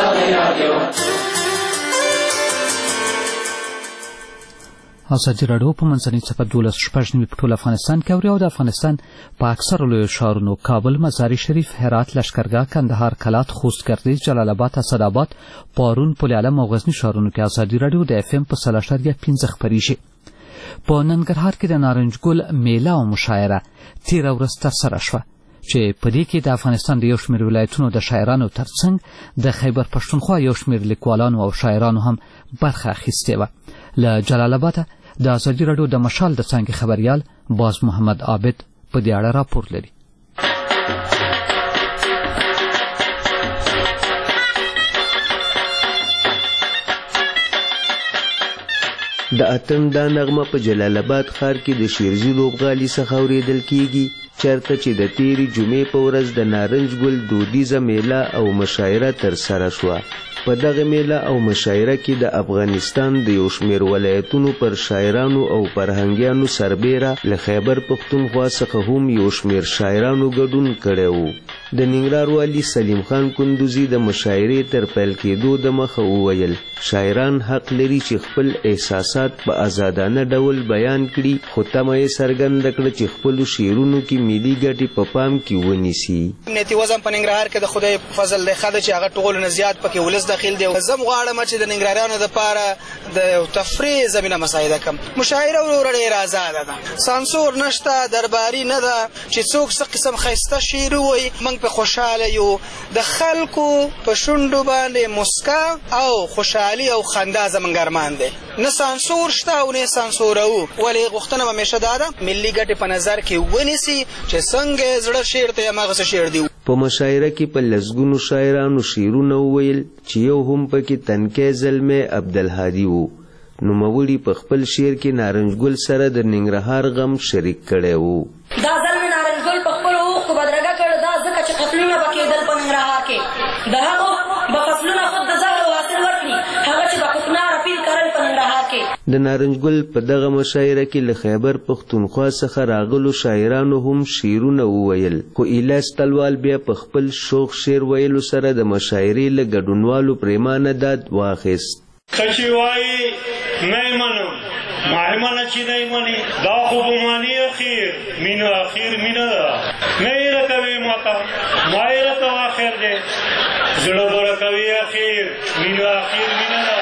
ازادي راډیو په منځنۍ څپه دولس شپږ نوي په ټول افغانستان کې اوري او د افغانستان په اکثرو لویو ښارونو کابل، مزار شریف، هرات، لشکرګاه، کندهار، کلات، خوست، ګردیز، جلال آباد، اسداباد، پارون، پل علم او غزني ښارونو کې ازادي راډیو د اف ام په سل اعشاریه پنځه خپریږي. په ننګرهار کې د نارنج ګل میله او مشاعره تېره ورځ ترسره شوه چې په دې کې د افغانستان د یو شمېر ولایتونو د شاعرانو ترڅنګ د خیبر پښتونخوا یو شمېر لیکوالانو او شاعرانو هم برخه اخیستې وه. له جلال آباده د ازادي راډیو د مشال د څانګې خبریال باز محمد عابد په دې اړه راپور لري. د اتم دا نغمه په جلال آباد ښار کې د شیرزي لوبغالي څخه اورېدل کیږي چېرته چې د تېرې جمعې په ورځ د نارنج ګل دودیزه میله او مشاعره ترسره شوه. په دغه میله او مشاعره کې د افغانستان د یو شمېر ولایتونو پر شاعرانو او فرهنګیانو سربیره له خیبر پښتونخوا څخه هم یو شمېر شاعرانو ګډون کړی و. د ننګرهار والي سلیم خان کندوزي د مشاعرې تر پیل کېدو د مخه وویل شاعران حق لري چې خپل احساسات په آزادانه ډول بیان کړي، خو تمه یې څرګنده کړه چې خپلو شعرونو کې ملي ګټې په پام کې ونیسي. امنیتي وضع په ننګرهار کې د خدای فضل دی ښه ده چې هغه ټولو نه زیات پکې ولس داخل دی. زه غواړم چې د ننګرهاریانو دپاره د یو تفریح زمینه مساعده کړم. مشاعره وروره ډېره ازاده ده، سانسور نشته، درباري نه ده چې څوک څه قسم ښایسته شعر ووایي. موږ په خوشحاله یو، د خلکو په شونډو باندې مسکا او خوشحالي او خندا زموږ ارمان دی. نه سانسور شته او نه سانسورو، ولې غوښتنه به همیشه دا ده ملي ګټې په نظر کې ونیسي چې څنګه یې زړه شعر ته هماغسې شعر دی. په مشاعره کې په لسګونو شاعرانو شعرونه وویل چې یو هم پکې تنکی زلمی عبدالهادي و. نوموړي په خپل شعر کې نارنج ګل سره د ننګرهار غم شریک کړی و. دا زلمی نارنج ګل په خپلو اوښکو بدرګه کړ، دا ځکه چې قتلونه به کېدل په ننګرهار کې. د هغو به فصلونه خود د زهرو حاصل ورکړي، هغه چې به کوکنار اپیل کرل په ننګرهار کې. د نارنج ګل په دغه مشاعره کې له خیبر پښتونخوا څخه راغلو شاعرانو هم شعرونه وویل، خو ایلاس تلوال بیا په خپل شوق شعر ویلو سره د مشاعرې له ګډونوالو پریمانه داد واخیست. ته چې وایي نه یې منم، ما یې منه چې نه یې منې، دا خو به ماني اخیر مینه اخیر مینه ده. نه یې راکوي ماته، ما یې راته اخر دی، زړه به راکوي اخیر مینه اخیر مینه ده.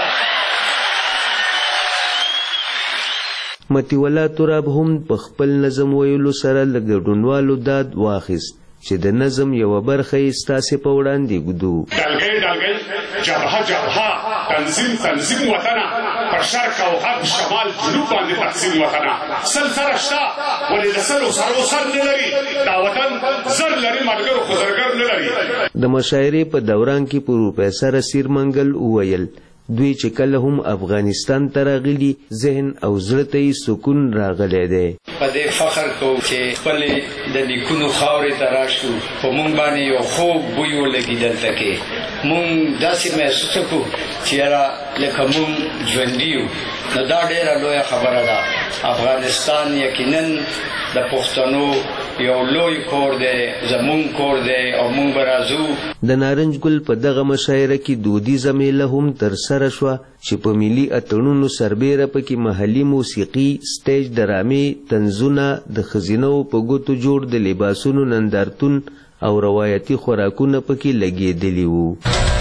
متی الله تراب هم په خپل نظم ویلو سره له ګډونوالو داد واخیست چې د نظم یوه برخه یې ستاسې په وړاندې ږدو. ډلګۍ ډلګۍ، جبهه جبهه، تنظیم تنظیم وطنه، پر شرق او غرب شمال جنوب باندې تقسیم وطنه. سل سره شته ولې د سلو سرو سر نه لري، دا وطن زر لري ملګرو خو زرګر نه لري. د مشاعرې په دوران کې پروفیسر اسیر منګل وویل دوی چې کله هم افغانستان ته راغلي ذهن او زړه ته یې سکون راغلی دی. په دې فخر کوو چې خپلې د نیکونو خاورې ته راشو، په موږ باندې یو خوږ بوی ولګي دلته کې. موږ داسې محسوس کړو چې یاره لکه موږ ژوندي یو. نو دا ډېره لویه خبره ده. افغانستان یقینا د پښتنو یو لوی کور دی، زمونږ کور دی او موږ به راځو. د نارنج ګل په دغه مشاعره کې دودیزه میله هم ترسره شوه چې په ملي اتڼونو سربیره پکې محلي موسیقي، سټیج ډرامې، طنزونه، د ښځینهو په ګوتو جوړ د لباسونو نندارتون او روایتي خوراکونه پکې لګېدلي وو.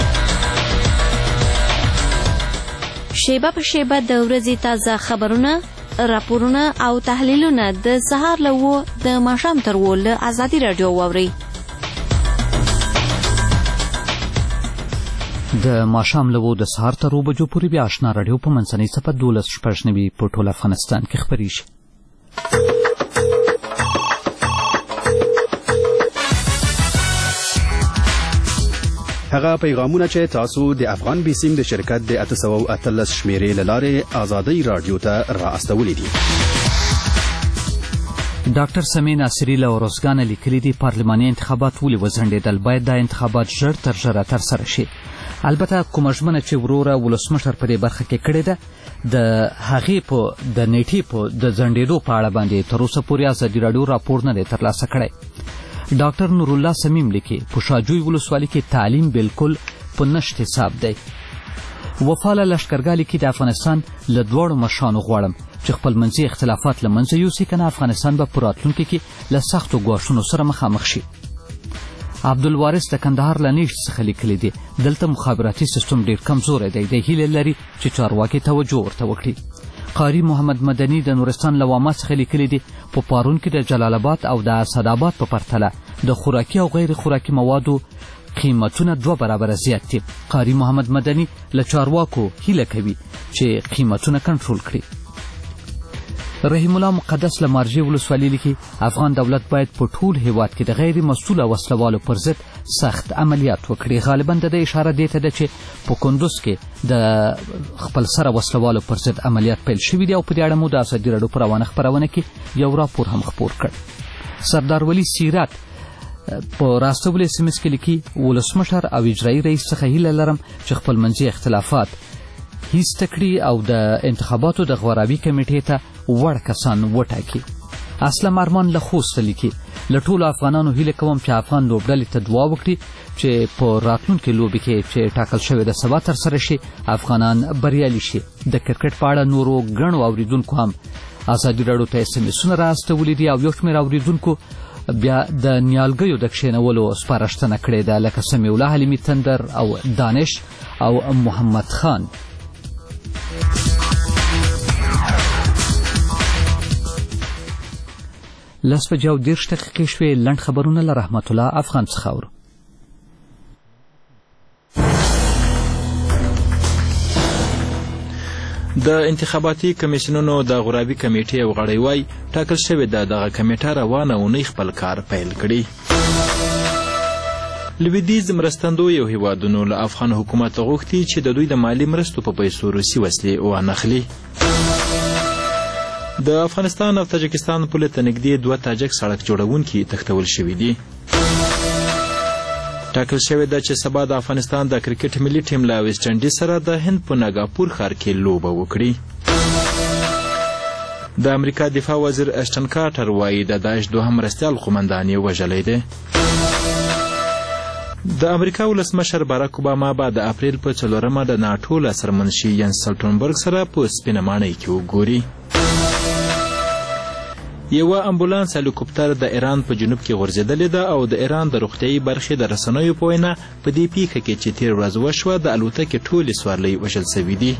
شیبه په شیبه د ورځې تازه خبرونه، راپورونه او تحلیلونه د سهار له اوه د ماښام تر اوه له ازادي راډیو واورئ. د ماښام له اوه د سهار تر اوه بجو پورې بیا اشنا راډیو په منځنۍ څپه دولس شپږ نوي په ټول افغانستان کې خپرېږي. هغه پیغامونه چې تاسو د افغان بیسیم د شرکت د اته سوه اتلس شمیرې له لارې ازادۍ راډیو ته را استولی دي. ډاکټر سمین ناصري له ورځګانه لیکلي دي پارلماني انتخابات ولې وځنډېدل، باید دا انتخابات ژر تر ژره ترسره شي. البته کومه ژمنه چې وروره ولسمشر په دې برخه کې کړې ده د هغې په د نیټې په د ځنډېدو په اړه باندې تر اوسه پورې ازادي راډیو راپور نه دی ترلاسه کړی. ډاکټر نورالله سمیم لیکي په شاجوی ولسوالۍ کې تعلیم بالکل په نشت حساب دی. وفاله لشکرګاه لیکي د افغانستان له دواړو مشرانو غواړم چې خپلمنځي اختلافات له منځه یوسي، کنه افغانستان به په راتلونکي کې له سختو ګواښونو سره مخامخ شي. عبدالوارث د کندهار له نیش څخه لیکلی دی دلته مخابراتي سیستم ډېر کمزوری دی، دی هیله لري چې چارواکي توجه ورته وکړي. قاری محمد مدني د نورستان له واما څخه لیکلی دی په پارون کې د جلال آباد او د اسداباد په پرتله د خوراکي او غیر خوراکي موادو قیمتونه دوه برابره زیات دي. قاری محمد مدني له چارواکو هیله کوي چې قیمتونه کنټرول کړي. رحیم الله مقدس له مارجې ولسوالۍ لیکي افغان دولت باید په ټول هیواد کې د غیر مسؤله وسلوالو پر ضد سخت عملیات وکړي. غالبا د دې اشاره دې ته ده چې په کندوز کې د خپل سره وسلوالو پر ضد عملیات پیل شوي دي او په دې اړه مو د ازادي راډیو په روانه خپرونه کې یو راپور هم خپور کړ. سردار ولی سیرات په راستوبل اس ام اس کې لیکي ولسمشر او اجرایي رئیس څخه هیله لرم چې خپل منځي اختلافات هیڅ تکړي او د انتخاباتو د غوراوي کمیټې ته وړ کسان وټاکي. اسلم ارمان له خوست لیکي له ټولو افغانانو هیله کوم چې افغان لوبډلې ته دعا وکړي چې په راتلونکي لوبې کې چې ټاکل شوې ده سبا ترسره شي افغانان بریالي شي. د کرکټ په اړه نورو ګڼو اوریدونکو هم ازادي راډیو ته اس ام اسونه راستولي دي او یو شمېر اوریدونکو بیا د نیالګیو د کښېنولو سپارښتنه کړې ده لکه سمیع الله حلیمي تندر او دانش او محمد خان. لس بجې او دېرش دقیقې شوې. لنډ خبرونه له رحمت الله افغان څخه اورو. د انتخاباتي کمیسیونونو د غورابي کمیټې یو غړی وای ټاکل شوې ده دغه کمیټه روانه اونۍ خپل کار پیل کړي. لویدیځ مرستندویو هیوادونو له افغان حکومت غوښتي چې د دوی د مالي مرستو په پیسو روسي وسلې وانخلي. د افغانستان او تاجکستان پولې ته نږدې دوه تاجک سړک جوړونکي تښتول شوي دي. ټاکل شوې ده چې سبا د افغانستان د کرکټ ملي ټیم له ویسټ انډیز سره د هند په ناګاپور ښار کې لوبه وکړي. د امریکا دفاع وزیر اشټن کارټر وایي د داعش دوهم مرستیال قومندان یې وژلی دی. د امریکا ولسمشر باراک اوباما به د اپریل په څلورمه د ناټو له سرمنشي ینس سټولټنبرګ سره په سپینه ماڼۍ کې وګوري. یوه امبولانس هلیکوپټر د ایران په جنوب کې غورځېدلې ده او د ایران د روغتیایي برخې د رسنیو په وینا په دې پیښه کې چې تېره ورځ وشوه د الوتکې ټولې سوارلۍ وژل سوي دي.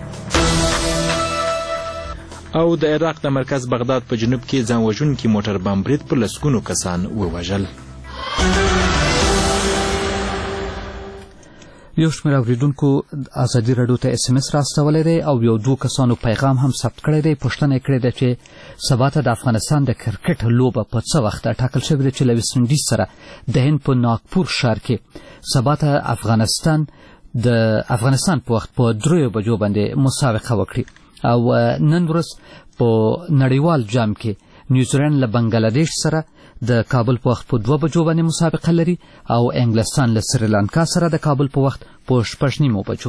او د عراق د مرکز بغداد په جنوب کې ځان وژونکي موټر بم برید په لسګونو کسان ووژل. یو شمېر اوریدونکو ازادي راډیو ته اس ام اس راستولی دی او یو دوه کسانو پیغام هم ثبت کړی دی. پوښتنه یې کړې ده چې سبا ته د افغانستان د کرکټ لوبه په څه وخت ټاکل شوې ده چې له ویسټ انډیز سره د هند په ناګپور ښار کې سبا ته افغانستان د افغانستان په وخت په دریو بجو باندې مسابقه وکړي او نن ورځ په نړیوال جام کې نیوزیلند له بنګلادیش سره د کابل په وخت په دوه بجو باندې مسابقه لري او انګلستان له سریلانکا سره د کابل په وخت په شپږ نیمو بجو.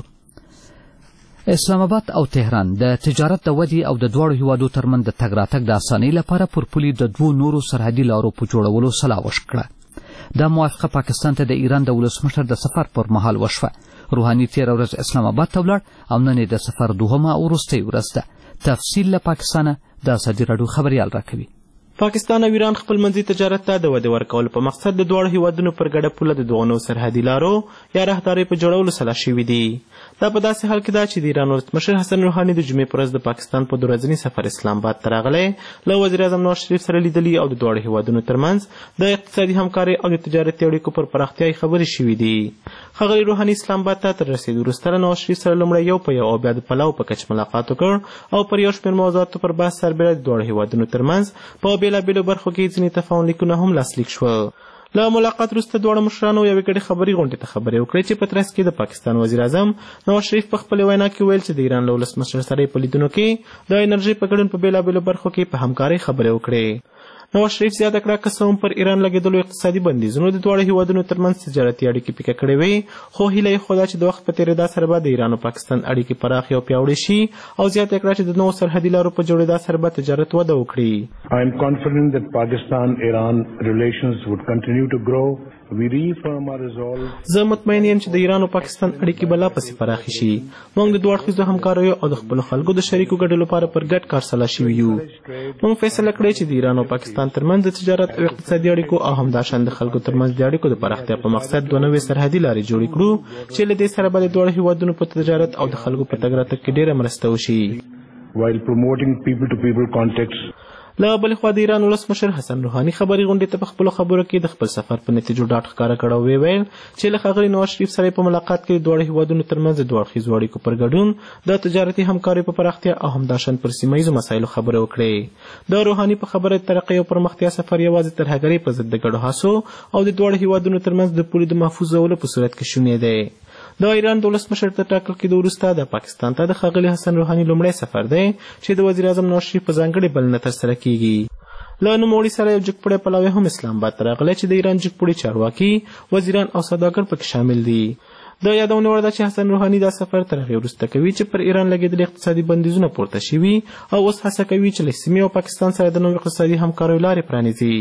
اسلام آباد او تهران د تجارت د ودې او د دواړو هیوادو ترمنځ د تګ راتګ د اسانۍ لپاره پر پولې د دوو نورو سرحدي لارو په جوړولو سلا وشکړه. دا موافقه پاکستان ته د ایران د ولسمشر د سفر پر مهال وشوه. روحاني تېره ورځ اسلام آباد ته ولاړ او نن یې د سفر دوهمه او وروستۍ ورځ ده. تفصیل له پاکستانه د ازادي راډیو خبریال راکوي. پاکستان او ایران خپل منځي تجارت ته د ودې ورکولو په مقصد د دواړو هیوادونو پر ګډه پوله د دغو نوو سرحدي لارو یا راهدارۍ په جوړولو سلا شوي دي. دا په داسې حال کې ده چې د ایران ولسمشر حسن روحاني د جمعې په ورځ د پاکستان په دوه ورځني سفر اسلام آباد ته راغلی له وزیر اعظم نواز شریف سره لیدلي او د دواړو هیوادونو ترمنځ د اقتصادي همکارۍ او د تجارتي اړیکو پر پراختیا خبرې شوي دي. ښاغلي روحاني اسلام آباد ته تر رسېدو وروسته له نواز شریف سره لومړی یو په یو او بیا د پلاو په کچ ملاقات وکړ او پر یو شمېر موضوعاتو پر بحث سربېره د دواړو هیوادونو ترمنځ په بېلابېلو برخو کې ځینې تفاهم لیکونه هم لاسلیک شول. له ملاقات وروسته دواړو مشرانو یوې ګډې خبري غونډې ته خبرې وکړې چې په ترڅ کې د پاکستان وزیر اعظم نواز شریف په خپلې وینا کې ویل چې د ایران له ولسمشر سره په لیدنو کې د انرژۍ په ګډون په بېلابېلو برخو کې په همکارۍ خبرې وکړې. نواز شریف زیاته کړه که څه هم پر ایران لګېدلو اقتصادي بندیزونو د دواړو هیوادونو ترمنځ تجارتي اړیکې پیکه کړې وې خو هیله یې خو ده چې د وخت په تېرېدا سره به د ایران او پاکستان اړیکې پراخې او پیاوړې شي او زیاته کړه چې د نوو سرحدي لارو په جوړېدا سره به تجارت وده وکړي. I am confident that Pakistan-Iran relations would continue to grow. زه مطمئن یم چې د ایران او پاکستان اړیکې به لا پسې پراخې شي. موږ د دوه اړخیزو همکاریو او د خپلو خلکو د شریکو ګټو لپاره پر ګډ کار سلا شوي یو. موږ فیصله کړې چې د ایران او پاکستان ترمنځ د تجارت او اقتصادي اړیکو او همداشان د خلکو ترمنځ د اړیکو د پراختیا په مقصد دوه نوې سرحدي لارې جوړې کړو چې له دې سره به د دواړو هیوادونو په تجارت او د خلکو په تګ راتګ کې ډېره مرسته وشي. while promoting people to people contacts. له بلې خوا د ایران ولسمشر حسن روحاني خبري غونډې ته په خپلو خبرو کې د خپل سفر په نتیجو ډاډ ښکاره کړ او ویل چې له ښاغلي نواز شریف سره په ملاقات کې د دواړو هیوادونو ترمنځ د دوه اړخیزو اړیکو پر ګډون د تجارتي همکارۍ په پراختیا او همداشان پر سیمه ییزو مسایلو خبرې وکړې. د روحاني په خبره د ترقۍ او پرمختیا سفر یوازې ترهګرۍ په ضد د ګډو هڅو او د دواړو هیوادونو ترمنځ د پولې د محفوظولو په صورت کې شونی دی. د ایران د ولسمشر تر ټاکل کېدو وروسته د پاکستان ته د ښاغلي حسن روحاني لومړی سفر دی چې د وزیر اعظم نواز شریف په ځانګړې بلنه ترسره کیږي. له نوموړي سره یو جګپوړی پلاوی هم اسلام آباد ته راغلی چې د ایران جګپوړي چارواکي وزیران او سوداګر پکې شامل دي. د یادونه وړ ده چې حسن روحاني دا سفر تر هغې وروسته کوي چې پر ایران لګېدلي اقتصادي بندیزونه پورته شوي او اوس هڅه کوي چې له سیمې او پاکستان سره د نوو اقتصادي همکاریو لارې پرانیزي.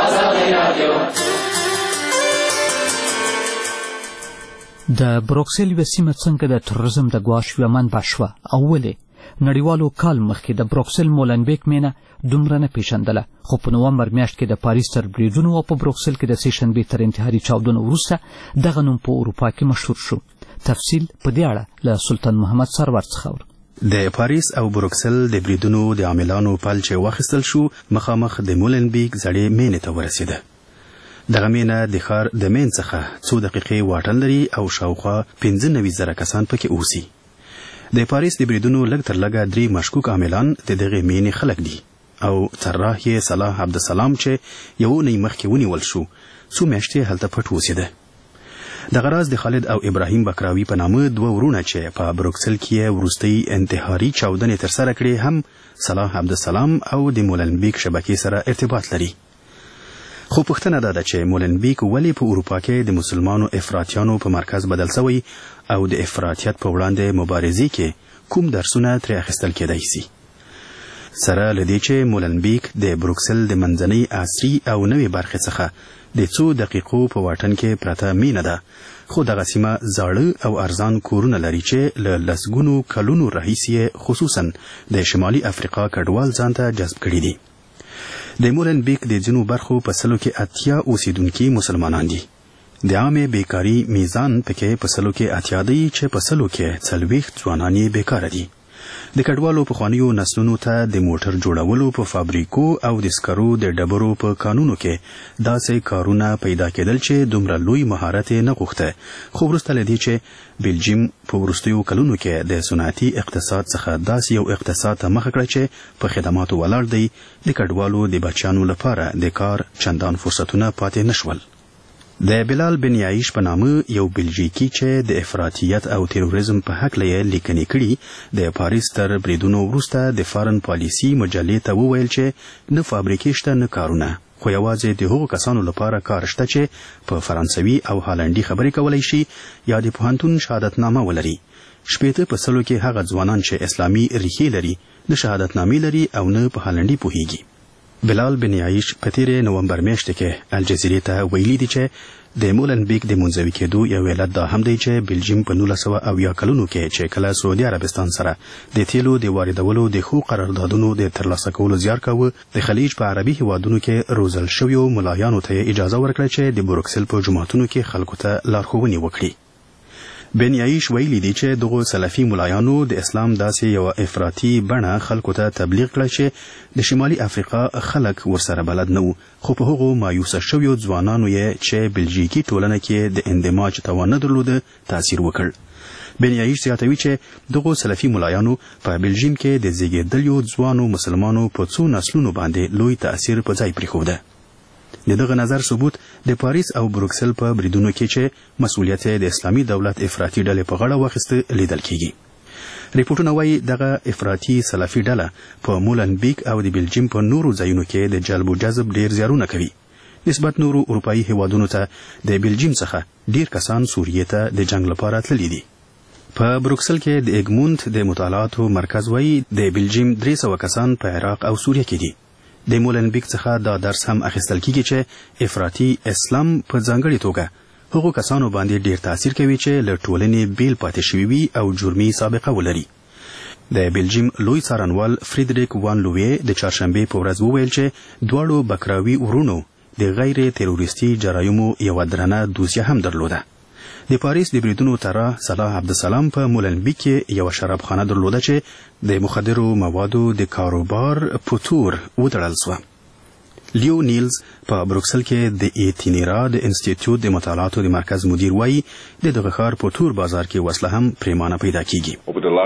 د بروکسل یوه سیمه څنګه د تروریزم د ګواښ یوه منبع شوه او ولې نړیوالو کال مخکې د بروکسل مولنبیک مینه دومره نه پیژندله، خو په نومبر میاشت کې د پاریس تر بریدونو او په بروکسل کې د سې شنبې تر انتحاري چاودنو وروسته دغه نوم په اروپا کې مشهور شو. تفصیل په دې اړه له سلطان محمد سرور څخه اورو. د پاریس او بروکسل د بریدونو د عاملانو پل چې واخیستل شو مخامخ د مولنبیک زړې مینې ته ورسېده. دغه مینه د ښار د مین څخه څو دقیقې واټن لري او شاوخوا پنځه نوي زره کسان پکې اوسي. د پاریس د بریدونو لږ تر لږه درې مشکوک عاملان د دغې مینې خلک دي او طراح یې صلاح عبدالسلام چې یو اونۍ مخکې ونیول شو څو میاشتې هلته پټ اوسېده. دغه راز د خالد او ابراهیم بکراوي په نامه دوه ورونه چې په بروکسل کې وروستۍ انتحاري چاودنې ترسره کړې هم صلاح عبدالسلام او د مولنبیک شبکې سره ارتباط لري. خو پوښتنه دا ده چې مولنبیک ولې په اروپا کې د مسلمانو افراطیانو په مرکز بدل شوی او د افراطیت په وړاندې مبارزې کې کوم درسونه ترې اخیستل کېدای سي. سره له دې چې مولنبیک د بروکسل د منځنۍ عصري او نوې برخې څخه د څو دقیقو په واټن کې پرته مینه ده، خو دغه سیمه زاړه او ارزان کورونه لري چې له لسګونو کلونو راهیسې خصوصا د شمالي افریقا کډوال ځان ته جذب کړي دي. د مولنبیک د ځینو برخو په سلو کې اتیا اوسیدونکي مسلمانان دي. د عامې بیکاري میزان پکې په سلو کې اتیا دی چې په سلو کې څلوېښت ځوانان یې بیکاره دي. د کډوالو پخوانیو نسلونو ته د موټر جوړولو په فابریکو او د سکرو د ډبرو په کانونو کې داسې کارونه پیدا کېدل چې دومره لوی مهارت یې نه غوښته، خو وروسته له دې چې بلجیم په وروستیو کلونو کې د صنعتي اقتصاد څخه داسې یو اقتصاد ته مخه کړه چې په خدماتو ولاړ دی، د کډوالو د بچیانو لپاره د کار چندان فرصتونه پاتې نشول. د بلال بن یعیش په نامه یو بلژیکي چې د افراطیت او تروریزم په هکله یې لیکنې کړي د پاریس تر بریدونو وروسته د فارن پالیسي مجلې ته وویل چې نه فابریکې شته نه کارونه، خو یوازې د هغو کسانو لپاره کار شته چې په فرانسوي او هالنډي خبرې کولی شي یا د پوهنتون شهادتنامه ولري. شپېته په سلو کې هغه ځوانان چې اسلامي ریښې لري نه شهادتنامې لري او نه په هالنډي پوهیږي. بلال بن یعیش په تیرې نومبر میاشت کې الجزیرې ته ویلي دي چې د مولنبیک د منځوي کېدو یو علت دا هم دی چې بلجیم په نولس سوه اویا کلونو کې چې کله سعودي عربستان سره د تیلو د واردولو د ښو قراردادونو د ترلاسه کولو زیار کاوه، د خلیج په عربي هیوادونو کې روزل شویو ملایانو ته اجازه ورکړه چې د بروکسل په جوماتونو کې خلکو ته لارښوونې وکړي. بن یعیش ویلي دی چې دغو سلفي ملایانو د اسلام داسې یوه افراطي بڼه خلکو ته تبلیغ کړه چې د شمالي افریقا خلک ورسره بلد نه وو، خو په هغو مایوسه شویو ځوانانو یې چې بلژیکي ټولنه کې د اندماج توان نه درلوده تاثیر وکړ. بن یعیش زیاتوي چې دغو سلفي ملایانو په بلژیم کې د زیږېدلیو ځوانو مسلمانو په څو نسلونو باندې لوی تاثیر په ځای پرېښوده. د دغه نظر ثبوت د پاریس او بروکسل په بریدونو کې چې مسؤلیت د اسلامي دولت افراطي ډلې په غاړه واخیسته لیدل کیږي. ریپورتونه وایي دغه افراطي سلفي ډله په مولنبیک او د بلجیم په نورو ځایونو کې د جلب و جذب ډیر زیارونه کوي. نسبت نورو اروپایي هیوادونو ته د بلجیم څخه ډیر کسان سوریې ته د جنگ لپاره تللي دي. په بروکسل کې د اګمونت د مطالعاتو مرکز وایي د بلجیم درې سوه کسان په عراق او سوریه کې دي. د مولنبیک څخه دا درس هم اخیستل کیږي چې افراطي اسلام په ځانګړې توګه هغو کسانو باندې ډیر تاثیر کوي چې له ټولنې بیل پاتې شوي وي او جرمي سابقه ولري. د بلجیم لوی څارنوال فریدریک وان لووی د چهارشنبې په ورځ وویل چې دواړو بکراوي ورونو د غیر تروریستي جرایمو یوه درنه دوسیه هم درلوده. د پاریس د بریدونو طراح صلاح عبدالسلام په مولنبیک کې یوه شرابخانه درلوده چې د مخدرو موادو د کاروبار په تور وتړل سوه. لیو نیلز په بروکسل کې د ایتینیرا د انسټیټیوټ د مطالعاتو د مرکز مدیر وایي د دغه ښار په تور بازار کې وسله هم پریمانه پیدا کیږي.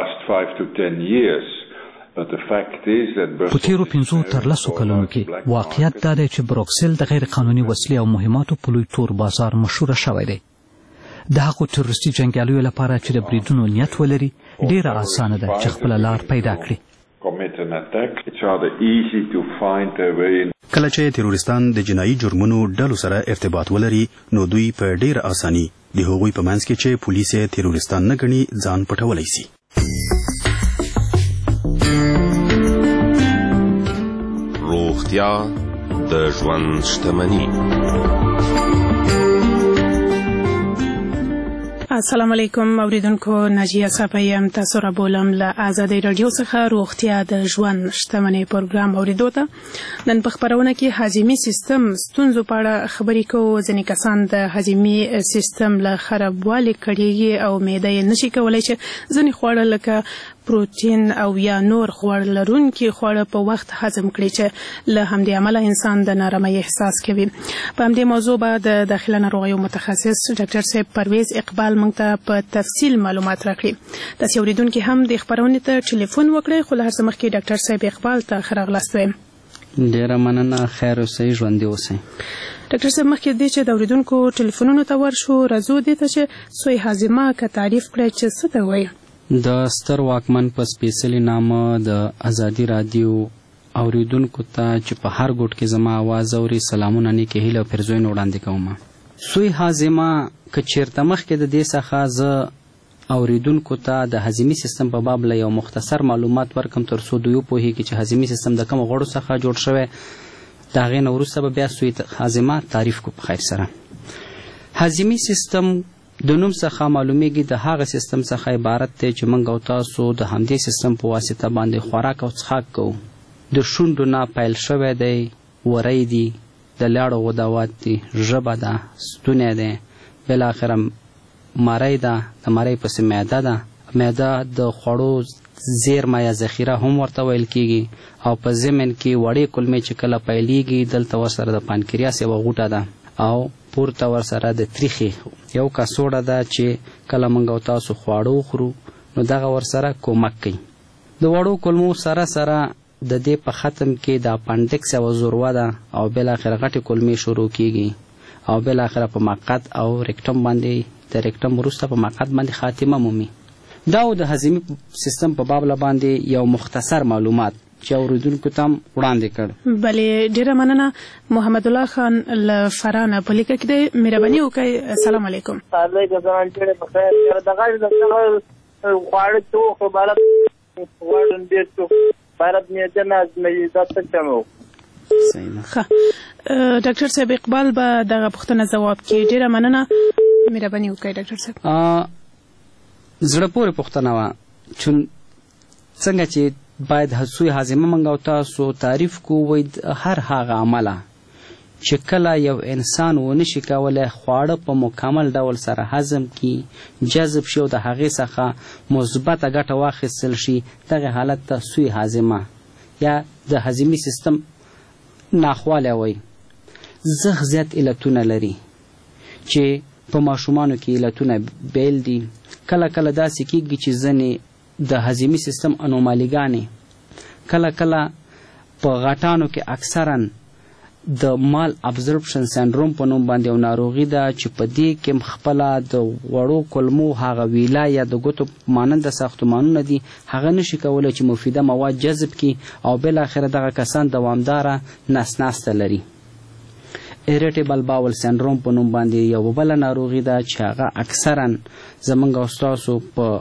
په تیرو پنځو تر لسو کلونو کې واقعیت دا دی چې بروکسل د غیر قانوني وسلې او مهماتو په لوی تور بازار مشهوره شوی دی. د هغو تروریستي جنګیالیو لپاره چې د بریدونو نیت ولري ډیره اسانه ده چې خپله لار پیدا کړي. کله چې تروریستان د جنایي جرمونو ډلو سره ارتباط ولري نو دوی په ډیر اساني د هغوی په منځ کې چې پولیس یې تروریستان نه ګڼي ځان پټولی سي. روغتیا د ژوند شتمني. السلام علیکم اوریدونکو، ناجیه صافی یم. تاسو را بولم له آزادۍ راډیو څخه روغتیا د ژوند شتمنۍ پروګرام اوریدو ته. نن په خپرونه کې هاضمي سیستم ستونزو په اړه خبرې کوو. ځینې کسان د هاضمي سیستم له خرابوالي کړېږي او معده یې نشي کولی چې ځینې خواړه لکه پروتین او یا نور خواړه لرونکي خواړه په وخت هضم کړي چې له همدې امله انسان د نارامۍ احساس کوي. په همدې موضوع به د داخله ناروغیو متخصص ډاکټر صاحب پرویز اقبال موږ ته په تفصیل معلومات راکړي. تاسو اوریدونکي هم د خبرونې ته ټلیفون وکړئ، خو له هر څه مخکې ډاکټر صاحب اقبال ته ښه راغلاست وایم. ډېره مننه، خیر اوسئ، ژوندي اوسئ. ډاکټر صاحب مخکې دې چې د اوریدونکو ټلیفونونو ته ورشو، راځو دې ته چې سوی هاضمه که تعریف کړئ چې څه ته وایي. د ستر واکمن په سپیڅلي نامه د ازادي راډیو اوریدونکو ته چې په هر ګوټ کې زما आवाज اوري، سلامونه، نیکې هیلې او پیرزوینې وړاندې کوم. سوی هاضمه که چیرته مخکې د دې څخه زه اوریدونکو ته د هضمي سیستم په باب له یو مختصر معلومات ورکم تر څو دوی وپوهیږي چې هضمي سیستم د کومو غړو څخه جوړ شوی. د هغې نه وروسته به بیا سوی هاضمه تعریف کو. په خیر سره هضمي سیستم د نوم څخه معلومیږي د هغه سیستم څخه عبارت دی چې موږ او تاسو د همدې سیستم په واسطه باندې خوراک او څښاک کوو. د شونډو نه پیل شوی دی، وری دی، د لاړو غدوات دي، ژبه ده، ستونی دی، بالاخره مری ده، د مری پسې معده ده. معده د خوړو زیرمه یا ذخیره هم ورته ویل کیږي او په ضمن کې وړې کلمې چې کله پیلیږي دلته ورسره د پانکریاس یوه غوټه ده او پورته ورسره د تریخي یو کڅوړه ده چې کله موږ او تاسو خواړه وخورو نو دغه ورسره کومک کوي. د وړو کلمو سره سره د دې په ختم کې د اپنډکس یوه ذروه ده او بالاخره غټې کلمې شروع کیږي او بالاخره په مقعد او ریکټم باندې د ریکټم وروسته په مقعد باندې خاتمه مومي. دا د هضمي سیستم په باب باندې یو مختصر معلومات چې اوریدونکو ته وړاندې کړ. بلې ډېره مننه. محمد الله خان له فرانه په لیکه کې دی. مهرباني وکړئ. السلام علیکم. علیکم السلام. ډېر بخیر. دغه د خواړه تو عبارت غواړم ډېر تو عبارت مې نه مې دا څه چمو. ښه ډاکټر صاحب اقبال به دغه پوښتنه ځواب کړي. ډېره مننه. مهرباني وکړئ ډاکټر صاحب. زړه پورې پوښتنه وه چون څنګه چې باید سوی هاضمه موږ او تاسو تعریف کو. وایي هر هغه عمله چې کله یو انسان ونشي کولی خواړه په مکمل ډول سره هضم کړي، جذب شي او د هغې څخه مثبته ګټه واخیستل شي، دغه حالت ته سوی هاضمه یا د هضمي سیستم ناخوالی وایي. زغ زیات علتونه لري چې په ماشومانو کې علتونه بیل دي. کله کله داسې کېږي چې ځینې د هضمي سیستم انومالیګانې کله کله په غټانو کې اکثرا د مال ابزورپشن سندروم په نوم باندې یو ناروغي ده چې په دې کې خپله د وړو کلمو هغه ویلا یا د ګوتو ماننده ساختمانونه دي هغه نشي کولی چې مفیده مواد جذب کړي او بالاخره دغه کسان دوامداره نس ناسته لري. ایریټیبل باول سندروم په نوم باندې یو بله ناروغي ده چې هغه اکثرا زموږ او ستاسو په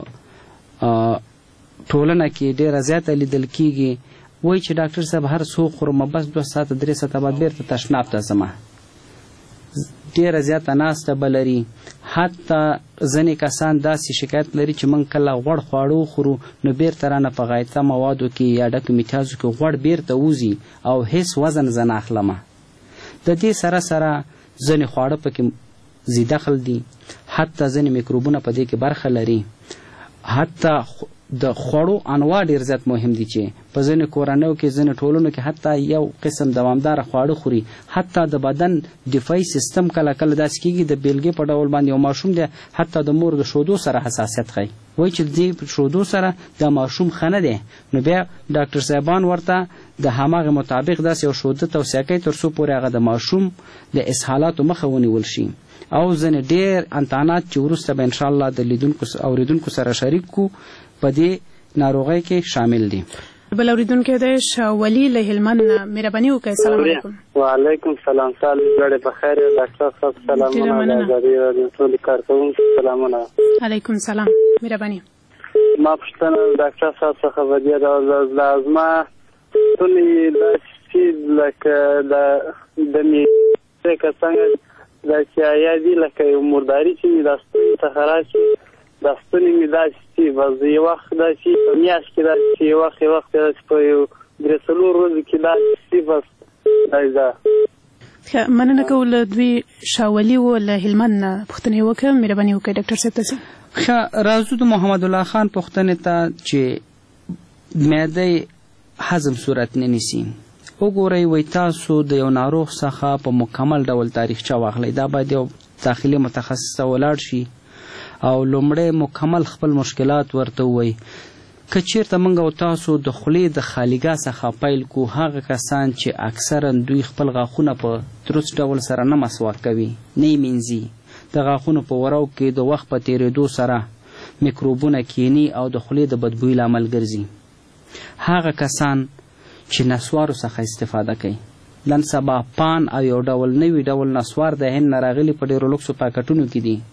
ټولنه کې ډېره زیاته لیدل کیږي. وایي چې ډاکټر صاحب هر څو خورم بس دوه ساعته درې ساعته بعد بیرته تشناب ته ځمه. ډېره زیاته ناسته به لري. حتی ځینې کسان داسې شکایت لري چې موږ کله غوړ خواړه وخورو نو بیرته رانه په غایطه موادو کې یا ډکو میټیازو کې غوړ بیرته وځي او هیڅ وزن زه نه اخلمه. د دې سره سره ځینې خواړه پکې زیدخل دي، حتی ځینې میکروبونه په دې کې برخه لري. حتی د خوړو انواع ډېر زیات مهم دي چې په ځینې کورنیو کې ځینې ټولنو کې حتی یو قسم دوامداره خواړه خوري. حتی د بدن دفاعي سیستم کله کله داسې کېږي د بیلګې په ډول باندې یو ماشوم دی حتی د مور د شودو سره حساسیت ښیي. وایي چې دې شودو سره د ماشوم ښه نه دی نو بیا ډاکټر صاحبان ورته د هماغې مطابق داسې یو شوده توصیه کوي تر څو پورې هغه د ماشوم د اسهالاتو مخه ونیول شي. او ځینې ډېر امتحانات چې وروسته به انشاءالله د لیدونکو اوریدونکو سره شریک کو په دې ناروغۍ کې شامل دي. بل اوریدونکو د شاولي له هلمند مهرباني وکړئ. السلام علیکم. وعلیکم السلام. سال جوړه په خیر. ډاکټر صاحب سلامونه. غزاري رادیو ټول کارکونکو سلامونه. علیکم السلام. مهرباني. ما پښتنه ډاکټر صاحب څخه ودی دا لازمه ټولې د چې لکه د د می څنګه څنګه د چې یا دی لکه مرداري چې د ستوني څخه راشي د ستوني می دا چې وځي وخت دا چې په میاشت کې دا چې وخت وخت دا چې په یو درې څلور ورځې کې دا چې بس دا ده. مننه کوم دوی شاولي و له هلمند پښتنې وکړه. مهرباني وکړئ ډاکټر صاحب تاسو. ښه راځو د محمد الله خان پښتنې ته چې معده هضم صورت نه نیسي. وګورئ وای تاسو د یو ناروغ څخه په مکمل ډول تاریخچه واخلئ. دا باید یو داخلي متخصص ته ولاړ شي او لومړی مکمل خپل مشکلات ورته ووایي. که چیرته موږ او تاسو د خولې د خالیګا څخه پیل کو، هغه کسان چې اکثرا دوی خپل غاښونه په درست ډول سره نه مسواک کوي، نه یې مینځي، د غاښونو په وراو کې د وخت په تېرېدو سره میکروبونه کینی او د خولې د بدبوی لامل ګرځي. هغه کسان چې نسوارو څخه استفاده کوي، نن سبا پان او یو ډول نوي ډول نسوار د هند نه راغلي په ډېرو لوکسو پاکټونو کې دي،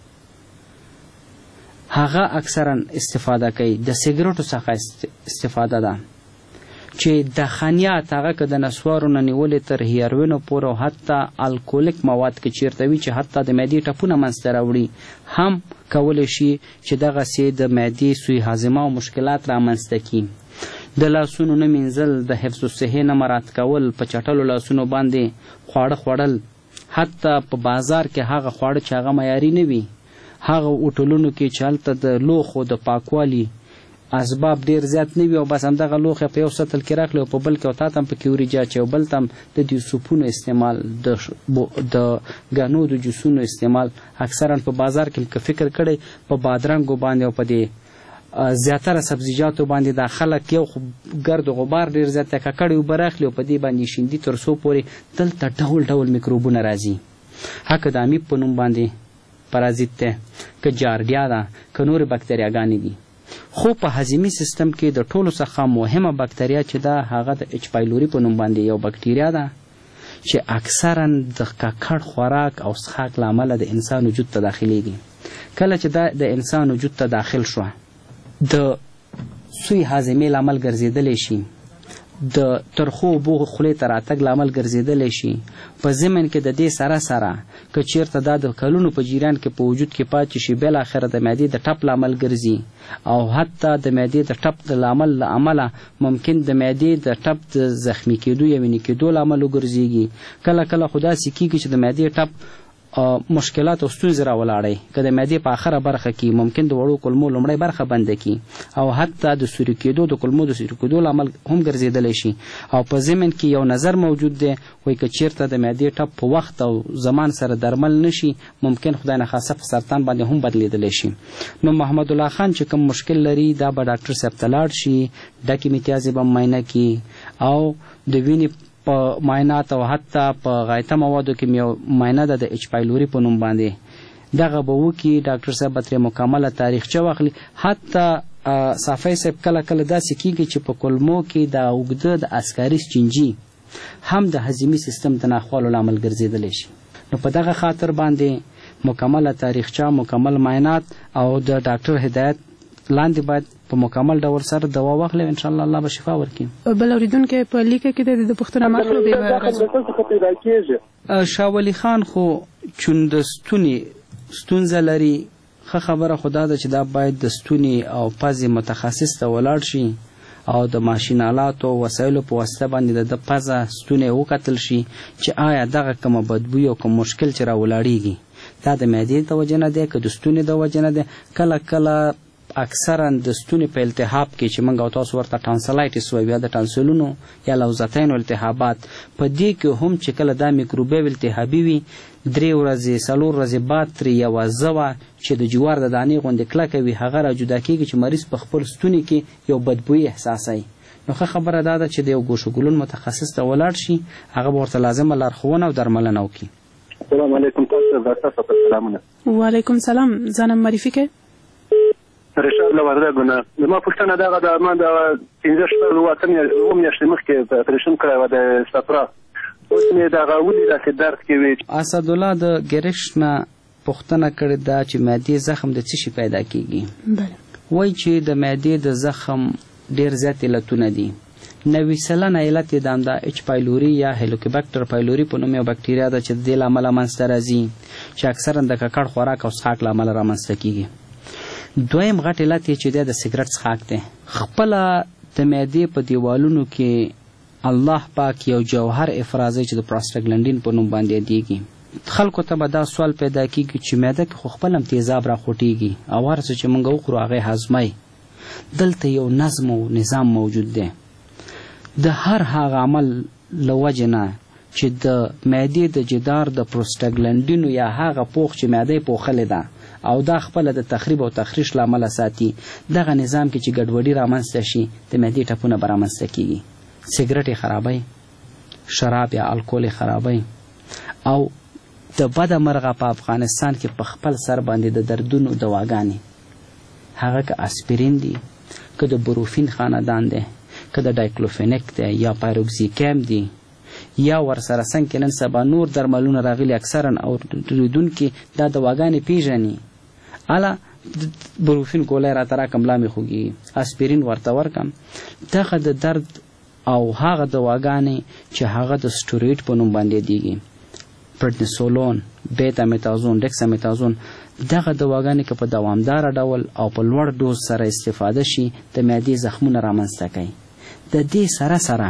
هغه اکثرا استفاده کوي. د سیګریټو څخه استفاده ده چې د خانیات هغه که د نسوارو نه نیولې تر هیروینو پورې او حتی الکولیک مواد که چیرته وي چې حتی د معدې ټپونه منځته راوړي، هم کولی شي چې دغسې د معدې سوی هاضمه او مشکلات رامنځته کړي. د لاسونو نه مینځل، د حفظ الصحې نه مراعات کول، په چټلو لاسونو باندې خواړه خوړل، حتی په بازار کې هغه خواړه چې هغه معیاري نه وي، هغه هوټلونو کې چې هلته د لوښو د پاکوالي اسباب ډېر زیات نه وي او بس همدغه لوښی په یو سطل کې راخلي او په بل کې او تا ته هم پکې وریجې اچوي او بل ته هم د دې سوپونو استعمال، د ګنو د جوسونو استعمال. اکثرا په بازار کې که فکر کړی په بادرنګو باندې او په دې زیاتره سبزیجاتو باندې دا خلک یو ګرد غبار ډېر زیات ککړې اوبه راخلي او په دې باندې شیندي تر څو پورې دلته ډول ډول میکروبونه راځي. هکه د امیب په نوم باندې پرازیت ده، که جاردیا ده، که نورې بکتریاګانې دي. خو په هضمي سیستم کې د ټولو څخه مهمه بکتریا چې ده هغه د اچ پایلوري په نوم باندې یو بکتریا ده چې اکثرا د ککړ خوراک او څښاک له امله د انسان وجود ته داخلیږي. کله چې دا د انسان وجود ته داخل شوه، د سوی هاضمې لامل ګرځېدلی شي، د ترخو اوبو خولې ته راتګ لامل ګرځېدلی شي. په ضمن کې د دې سره سره که چیرته دا د کلونو په جریان کې په وجود کې پاتې شي، بالاخره د معدې د ټپ لامل ګرځي او حتی د معدې د ټپ د لامل له امله ممکن د معدې د ټپ د زخمي کېدو یا وینې کېدو لامل وګرځېږي. کله کله خو داسې کېږي چې د معدې ټپ مشکلات او ستونزې راولاړئ، که د معدې په آخره برخه کې ممکن د وړو کلمو لومړی برخه بنده کړي او حتی د سوري کېدو د کلمو د سوري کېدو لامل هم ګرځېدلی شي. او په ضمن کې یو نظر موجود دی، وایي که چیرته د معدې ټپ په وخت او زمان سره درمل نشي، ممکن خدای نخواسته په سرطان باندې هم بدلیدلی شي. نو محمد الله خان چې کوم مشکل لري دا به ډاکټر صاحب ته لاړ شي، ډکې متیازې به معاینه کړي او د وینې په معاینات او حتی په غایطه موادو کې یو معاینه ده د اچ پایلوري په نوم باندې، دغه به وکړي. ډاکټر صاحب به ترې مکمله تاریخچه واخلي. حتی صافی صاحب کله کله داسې کېږي چې په کلمو کې د اوږده د اسکاریس چینجي هم د هضمي سیستم د ناخوالو لامل ګرځېدلی شي. نو په دغه خاطر باندې مکمله تاریخچه، مکمل معاینات او د ډاکټر هدایت لاندې باید په مکمل ډول سره دوا واخلي او انشاءالله الله به شفا ورکړي. بل اورېدونکی په لیکه کې د پوښتنه مخلو بیا شاولي خان خو چون د ستوني ستونزه لري، ښه خبره خو دا ده چې دا باید د ستوني او پزې متخصص ته ولاړ شي او د ماشین آلاتو او وسایلو په واسطه باندې د پزه ستونی وکتل شي چې آیا دغه کومه بدبوی او کوم مشکل چې راولاړېږي دا د معدې د وجې نه دی که د ستوني د وجې نه دی. کله کله اکثرا د ستوني په التهاب کې چې موږ او تاسو ورته ټانسلایټس وایو یا د ټانسلونو یا لوزتینو التهابات، په دې کې هم چې کله دا میکروبیو التهابي وي، درې ورځې څلور ورځې بعد ترې یوه زوه چې د جوار د دانې غوندې کلکه وي هغه را جدا کېږي چې مریض په خپل ستوني کې یو بدبویي احساسوي. نو ښه خبره دا ده چې د یو ګوښهګلون متخصص ته ولاړ شي، هغه به ورته لازمه لارښوونه او درملنه وکړي. السلام علیکم. تاسو ډاکټر صاحب سلامونه. وعلیکم سلام. ځانم معرفي کړئ. رشاد له وردګو نه زما پوښتنه دغه ده ما د پنځه شپږ اوه اوه میاشتې مخکې اپریشن کړی وه د صفرا اوس مې دغه ولې داسې درد کوي. اسدالله د ګرشت نه پوښتنه کړې ده چې معدې زخم د څه شي پیدا کیږي. وایي چې د معدې د زخم ډېر زیات علتونه دي. نوي سلنه علت یې د همدا اچ پایلوري یا هیلوکوبیکټر پایلوري په نوم یو بکټریا ده چې د دې له امله منځته راځي چې اکثرا د ککړ خوراک او څښاک له امله رامنځته کیږي. دویم غټ علت یې چې دی د سګرټ څښاک دی. خپله د معدې په دیوالونو کې الله پاک یو جوهر افرازوي چې د پروسټاګلنډین په نوم باندې یادیږي. خلکو ته به دا سوال پیدا کیږي چې معده کې خو خپل هم تیزاب راخوټیږي او هر څه چې موږ وخورو هغې هضموي. دلته یو نظم او نظام موجود دی. د هر هغه عمل له وجې نه چې د معدې د جدار د پروسټاګلنډینو یا هغه پوښ چې معده یې پوښلې ده او دا خپله د تخریب او تخریش له امله ساتي، دغه نظام کې چې ګډوډي رامنځته شي د معدې ټپونه به رامنځته کیږي. سګرټ یې خرابوي، شراب یا الکول یې خرابوي او د بده مرغه په افغانستان کې په خپل سر باندې د دردونو دواګانې هغه که اسپرین دي، که د بروفین خاندان دی، که د ډایکلوفینک دی یا پایروکزیکیم دی یا ورسره څنګ کې نن سبا نور درملونه راغلي اکثرا اوریدونکي دا دواګانې پیژني. اله بروفین ګولی راته راکړم لا مې خوږېږي، اسپرین ورته ورکړم. دغه د درد او هغه دواګانې چې هغه د سټوریډ په نوم باندې یادیږي، پرډنسولون، بیتامیتازون، ډیکسامیتازون، دغه دواګانې که په دوامداره ډول او په لوړ ډوز سره استفاده شي د معدې زخمونه رامنځته کوي. د دې سره سره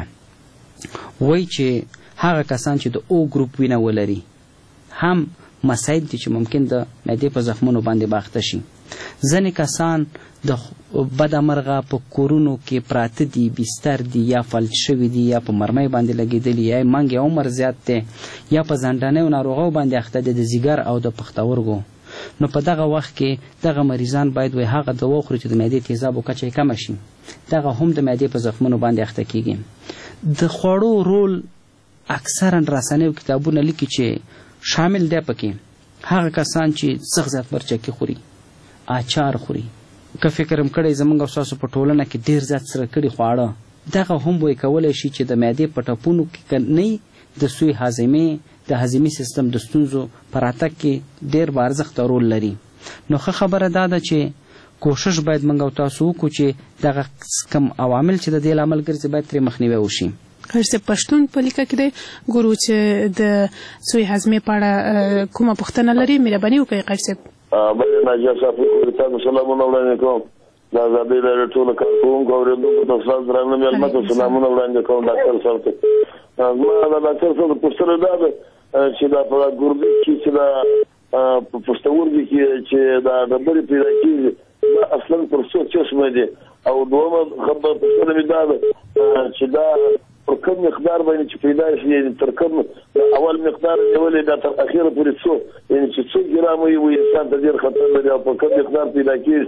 وایي چې هغه کسان چې د او ګروپ وینه ولري هم مسایل دي چې ممکن د معدې په زخمونو باندې باخته شي. ځینې کسان د بده مرغه په کورونو کې پراته دي، بستر دي یا فلج شوي دي یا په مرمۍ باندې لګېدلي یا یې منګ عمر زیات دی یا په زنډنیو ناروغیو باندې اخته دي د ځیګر او د پښتورګو. نو په دغه وخت کې دغه مریضان باید وایي هغه دوا وخوري چې د معدې تیزابو کچه یې کمه شي. دغه هم د معدې په زخمونو باندې اخته کیږي. د خوړو رول اکثرا رسنیو کتابونه لیکي چې شامل دی پکې هغه کسان چې سخت زیات مرچکي خوري، اچار خوري. که فکر هم کړی زموږ او ستاسو په ټولنه کې ډېر زیات سره کړي خواړه، دغه هم وایي کولی شي چې د معدې په ټپونو کې که نه د سوی هاضمې د هاضمي سیستم د ستونزو په راتګ کې ډېر بارزښته رول لري. نو ښه خبره دا ده چې کوشش باید موږ او تاسو وکړو چې دغه کم عوامل چې د دې لامل ګرځي باید ترې مخنیوی وشي. خرڅ پښتون په لیکه کې دی ګورو چې د سوی هاضمې په اړه کومه پوښتنه لري، مهرباني وکړئ خرڅ. بله ناجیه صاحب تاسو سلامونه وړاندې کوم. د ازادۍ لارې ټولو کارکوونکو اورېدونکو ته ستاسو درانه مېلمه ته سلامونه وړاندې کوم. ډاکټر صاحب ته زما د ډاکټر صاحب پوښتنه دا ده چې دا په ګردې کې چې دا په پښتورګي کې چې دا ډبرې پیدا کېږي دا اصلا پر څو چشمه دي او دومره خبره پوښتنه مې دا ده چې دا پر کوم مقدار باندې چې پیدا شي تر کوم اول مقدار نیولې دا تر اخیره پورې څو یعنې چې څو ګرام وي انسان ته ډېر خطر لري او پر کوم مقدار پیدا کېږي.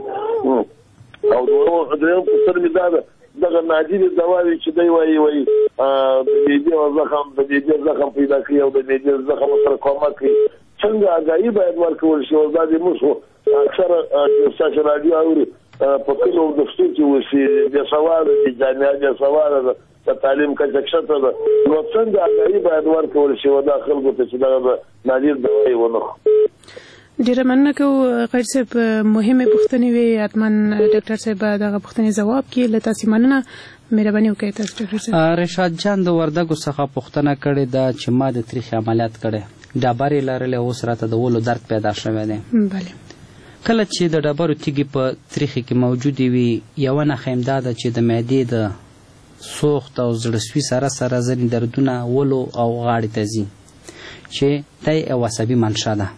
او دویم پوښتنه مې دا ده دغه نادرې دواوې چې دی وایي وایي د معدې زخم د معدې زخم پیدا کوي او د معدې زخم سره کومک کوي، څنګه اګاهي باید ورکول شي؟ او دا د موږ اکثره چې ستاسو راډیو اوري په کلو د دفتر کې اوسي بېسواده دي، جامعه بېسواده ده، د تعلیم کچه کښته ده، نو څنګه اګاهي باید ورکول شي و دا خلکو ته چې دغه نادر دواوې ونه خوري؟ ډیره مننه کوو قیصر صاحب، مهمه پوښتنې وي، حتما ډاکټر صاحب دغه پوښتنې ځواب کړي. له تاسو مننه، مهرباني وکړئ تاسو ډاکټر صاحب. رشاد جان د وردګو څخه پوښتنه کړې ده چې ما د تریخي عملیات کړی، ډبرې لرلې، اوس راته د ولو درد پیدا شوی دی. بله کله چې د ډبرو تیږې په تریخي کې موجودې وي، یوه نښه یې دا ده چې د معدې د سوخت او زړهسوي سره سره ځینې دردونه ولو او غاړې ته ځي چې دا یې یو عصبي منشا ده.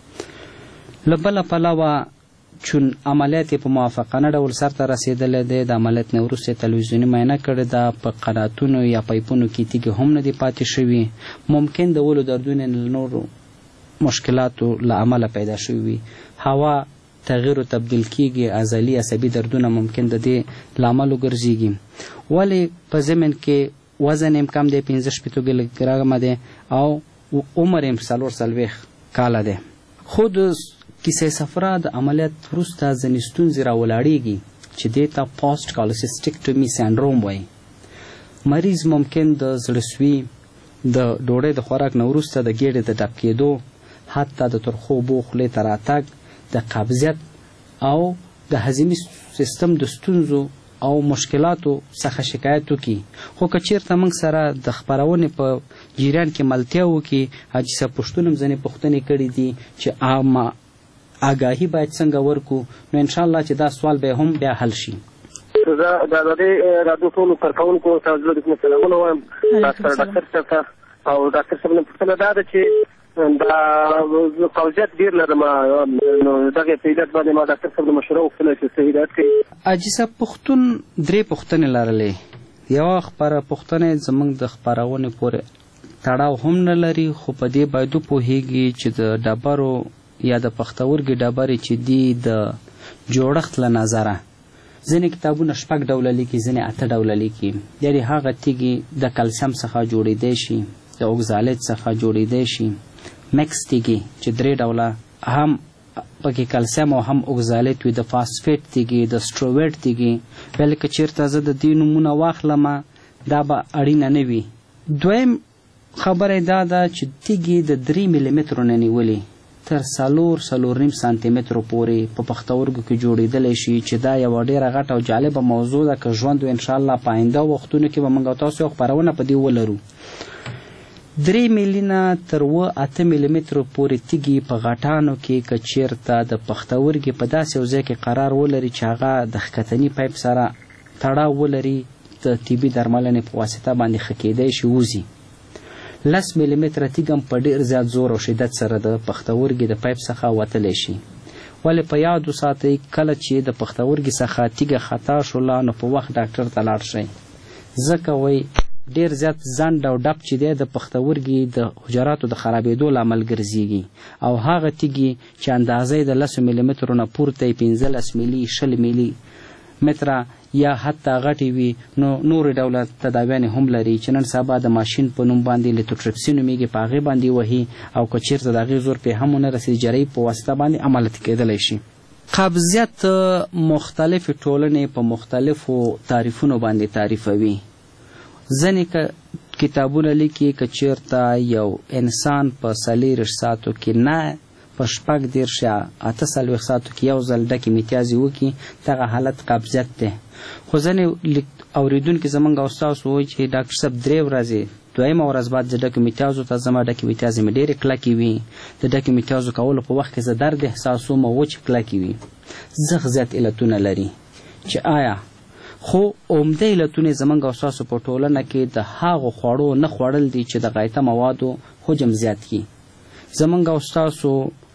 له بله پلوه چون عملیات یې په موافقانه ډول سرته رسېدلی دی، د عملیات نه وروسته یې تلویزیوني معاینه کړې ده، په قناتونو یا پایپونو کې تیږې هم نه دي پاتې شوي. ممکن د ولو دردونه له نورو مشکلاتو له امله پیدا شوي وي، هوا تغییر و تبدیل کیږي، عضلي عصبي دردونه ممکن د دې له امله ګرځېږي. ولې په ضمن کې وزن یې کم دی، پنځه شپېته کیلوګرامه دی او عمر یې څلور څلوېښت کاله دی. خو د کیسه صفرا د عملیات وروسته ځینې ستونزې راولاړېږي چې دې ته پوسټ کالسیسټیکټومي سینډروم وایي. مریض ممکن د زړهسوي د ډوډۍ د خوراک نه وروسته د ګېډې د ډب کېدو، حتی د ترخو اوبو خولې ته راتګ، د قبضیت او د هضمي سیستم د ستونزو او مشکلاتو څخه شکایت وکړي. خو که چېرته موږ سره د خپرونې په جریان کې ملتیا وکړي، حاجي صاحب پښتون هم ځینې پوښتنې کړي دي چې عامه آګاهي باید څنګه ورکړو، نو انشاءالله چې دا سوال به هم بیا حل شي. زه د ازادۍ راډیو ټولو کارکوونکو ته زړه د سلامونه وایم، ډاکټر ډاکټر صاحب ته. او ډاکټر صاحب نه پوښتنه دا ده چې دا قوضیت ډېر لرم، نو دغې په علت باندې ما ډاکټر صاحب نه مشوره غوښتله چې څه هدایت کوي. حاجي صاحب پښتون درې پوښتنې لرلې. یوه خپره پوښتنه زموږ د خپرونې پورې تړاو هم نه لري، خو په دې باید وپوهېږي چې د ډبرو یا د پښتورګي ډبرې چې دي د جوړښت له نظره ځینې کتابونه شپږ ډوله لیکي، ځینې اته ډوله لیکي. یعنې هغه تیږې د کلسیم څخه جوړېدی شي، د اوکزالېټ څخه جوړېدی شي، مکس تیږې چې درې ډوله هم پکې کلسیم او هم اوکزالېټ وي، د فاسفیټ تیږې، د سټروویټ تیږې. بلې که چېرته زه د دې نومونه واخلمه دا به اړینه نه وي. دویم خبره دا ده چې تیږې د درې ملي مترو نه نیولې تر څلور څلور نیم سانتي مترو پورې په پښتورګو کې جوړېدلی شي، چې دا یوه ډېره غټه او جالبه موضوع ده. که ژوند و انشاءالله په آینده وختونو کې به موږ او تاسو یو خپرونه په دې ولرو. درې میلي نه تر اوه اته میلي مترو پورې تیږې په غټانو کې که چېرته د پښتورګي په داسې یو ځای کې قرار ولري چې هغه د ښکتني پایپ سره تړاو ولري، د طبي درملنې په واسطه باندې ښه کېدی شي وځي. لس میلي متره تیږه هم په ډېر زیات زور او شدت سره د پښتورګي د پایپ څخه وتلی شي. ولې په یاد وساتئ کله چې د پښتورګي څخه تیږه خطا شوله نو په وخت ډاکټر ته لاړ شئ، ځکه وایي ډېر زیات ځنډ او ډب چې دی د پښتورګي د حجراتو د خرابېدو لامل ګرځېږي. او هغه تیږې چې اندازه یې د لسو میلي مترو نه پورته یې پنځلس میلي شل میلي متره یا حتی غټې وي، نو نورې ډوله تداویانې هم لري چې نن سبا د ماشین په نوم باندې لیتوټریپسي نومېږي، په هغې باندې وهي، او که چېرته د هغې زور پرې هم ونه رسېږي جرۍ په واسطه باندې عملیات کېدلی شي. قبضیت مختلفې ټولنې په مختلفو تعریفونو باندې تعریفوي. ځینې کتابونه لیکي که چېرته یو انسان په څلېرویشت ساعتو کې نه په شپږ دېرش یا اته څلوېښت ساعتو کې یو ځل ډکې میتیازې وکړي، دغه حالت قبضیت دی. خو ځینې اورېدونکي زموږ او ستاسو وایي چې ډاکټر صاحب درې ورځې دویمه ورځ بعد زه ډکو میتیازو ته ځم، ډکې میتیازې مې ډېرې کلکې وي، د ډکې میتیازو کولو په وخت کې زه درد احساسوم او وچې کلکې وي. زغ زیات علتونه لري چې آیا خو عمده علتونه زموږ او ستاسو په ټولنه کې د هغو خوړو نه خوړل دي چې د غایطه موادو حجم زیات کړي. زموږ او ستاسو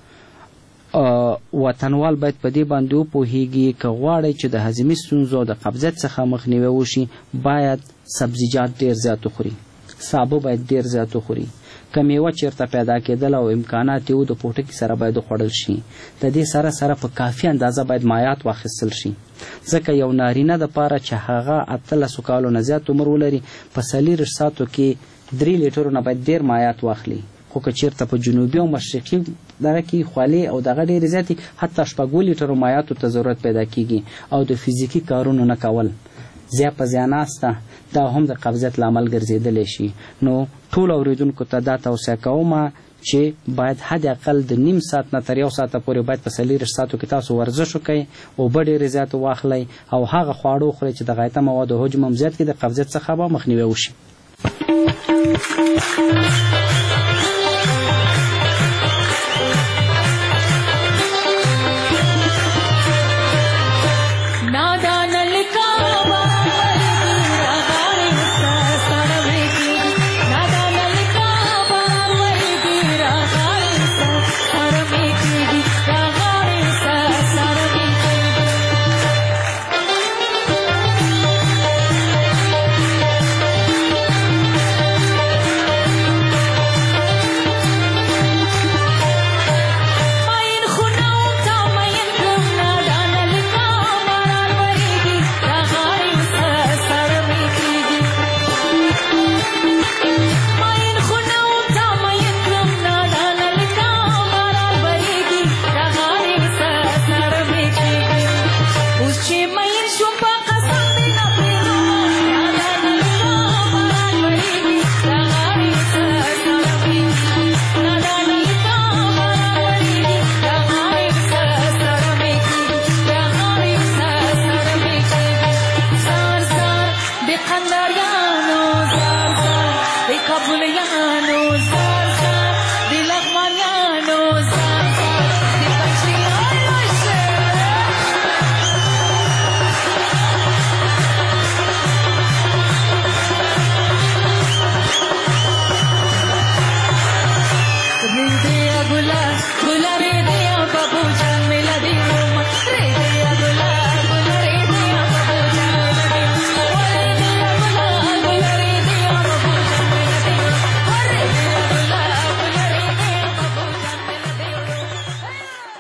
وطنوال باید په دې باندې وپوهېږي که غواړئ چې د هضمي ستونزو او د قبضیت څخه مخنیوی وشي باید سبزیجات ډېر زیات وخوري، سابه باید ډېر زیات وخوري، که میوه چېرته پیدا کېدل او امکانات یې و د پوټکي سره باید وخوړل شي. د دې سره سره په کافي اندازه باید مایعات واخیستل شي، ځکه یو نارینه دپاره چې هغه اتلسو کالو نه زیات عمر ولري په څلېرویشت ساعتو کې درې لیټرو نه باید ډېر مایعات واخلي. خو که چېرته په جنوبي او مشرقي دغه کې خولې او دغه ډېرې زیاتې حتی شپږو لیټرو مایعاتو ته ضرورت پیدا کېږي. او د فزیکي کارونو نه کول، زیات په زیاناسته، دا هم د قبضیت لامل ګرځېدلی شي. نو ټولو اورېدونکو ته دا توصیه کومه چې باید حد اقل د نیم ساعت نه تر یو ساعته پورې باید په څلېرویشت ساعتو کې تاسو ورزش وکئ، اوبه ډېرې زیات واخلئ او هغه خواړه وخورئ چې د غایطه موادو حجم هم زیات کړي، د قبضیت څخه به مخنیوی وشي.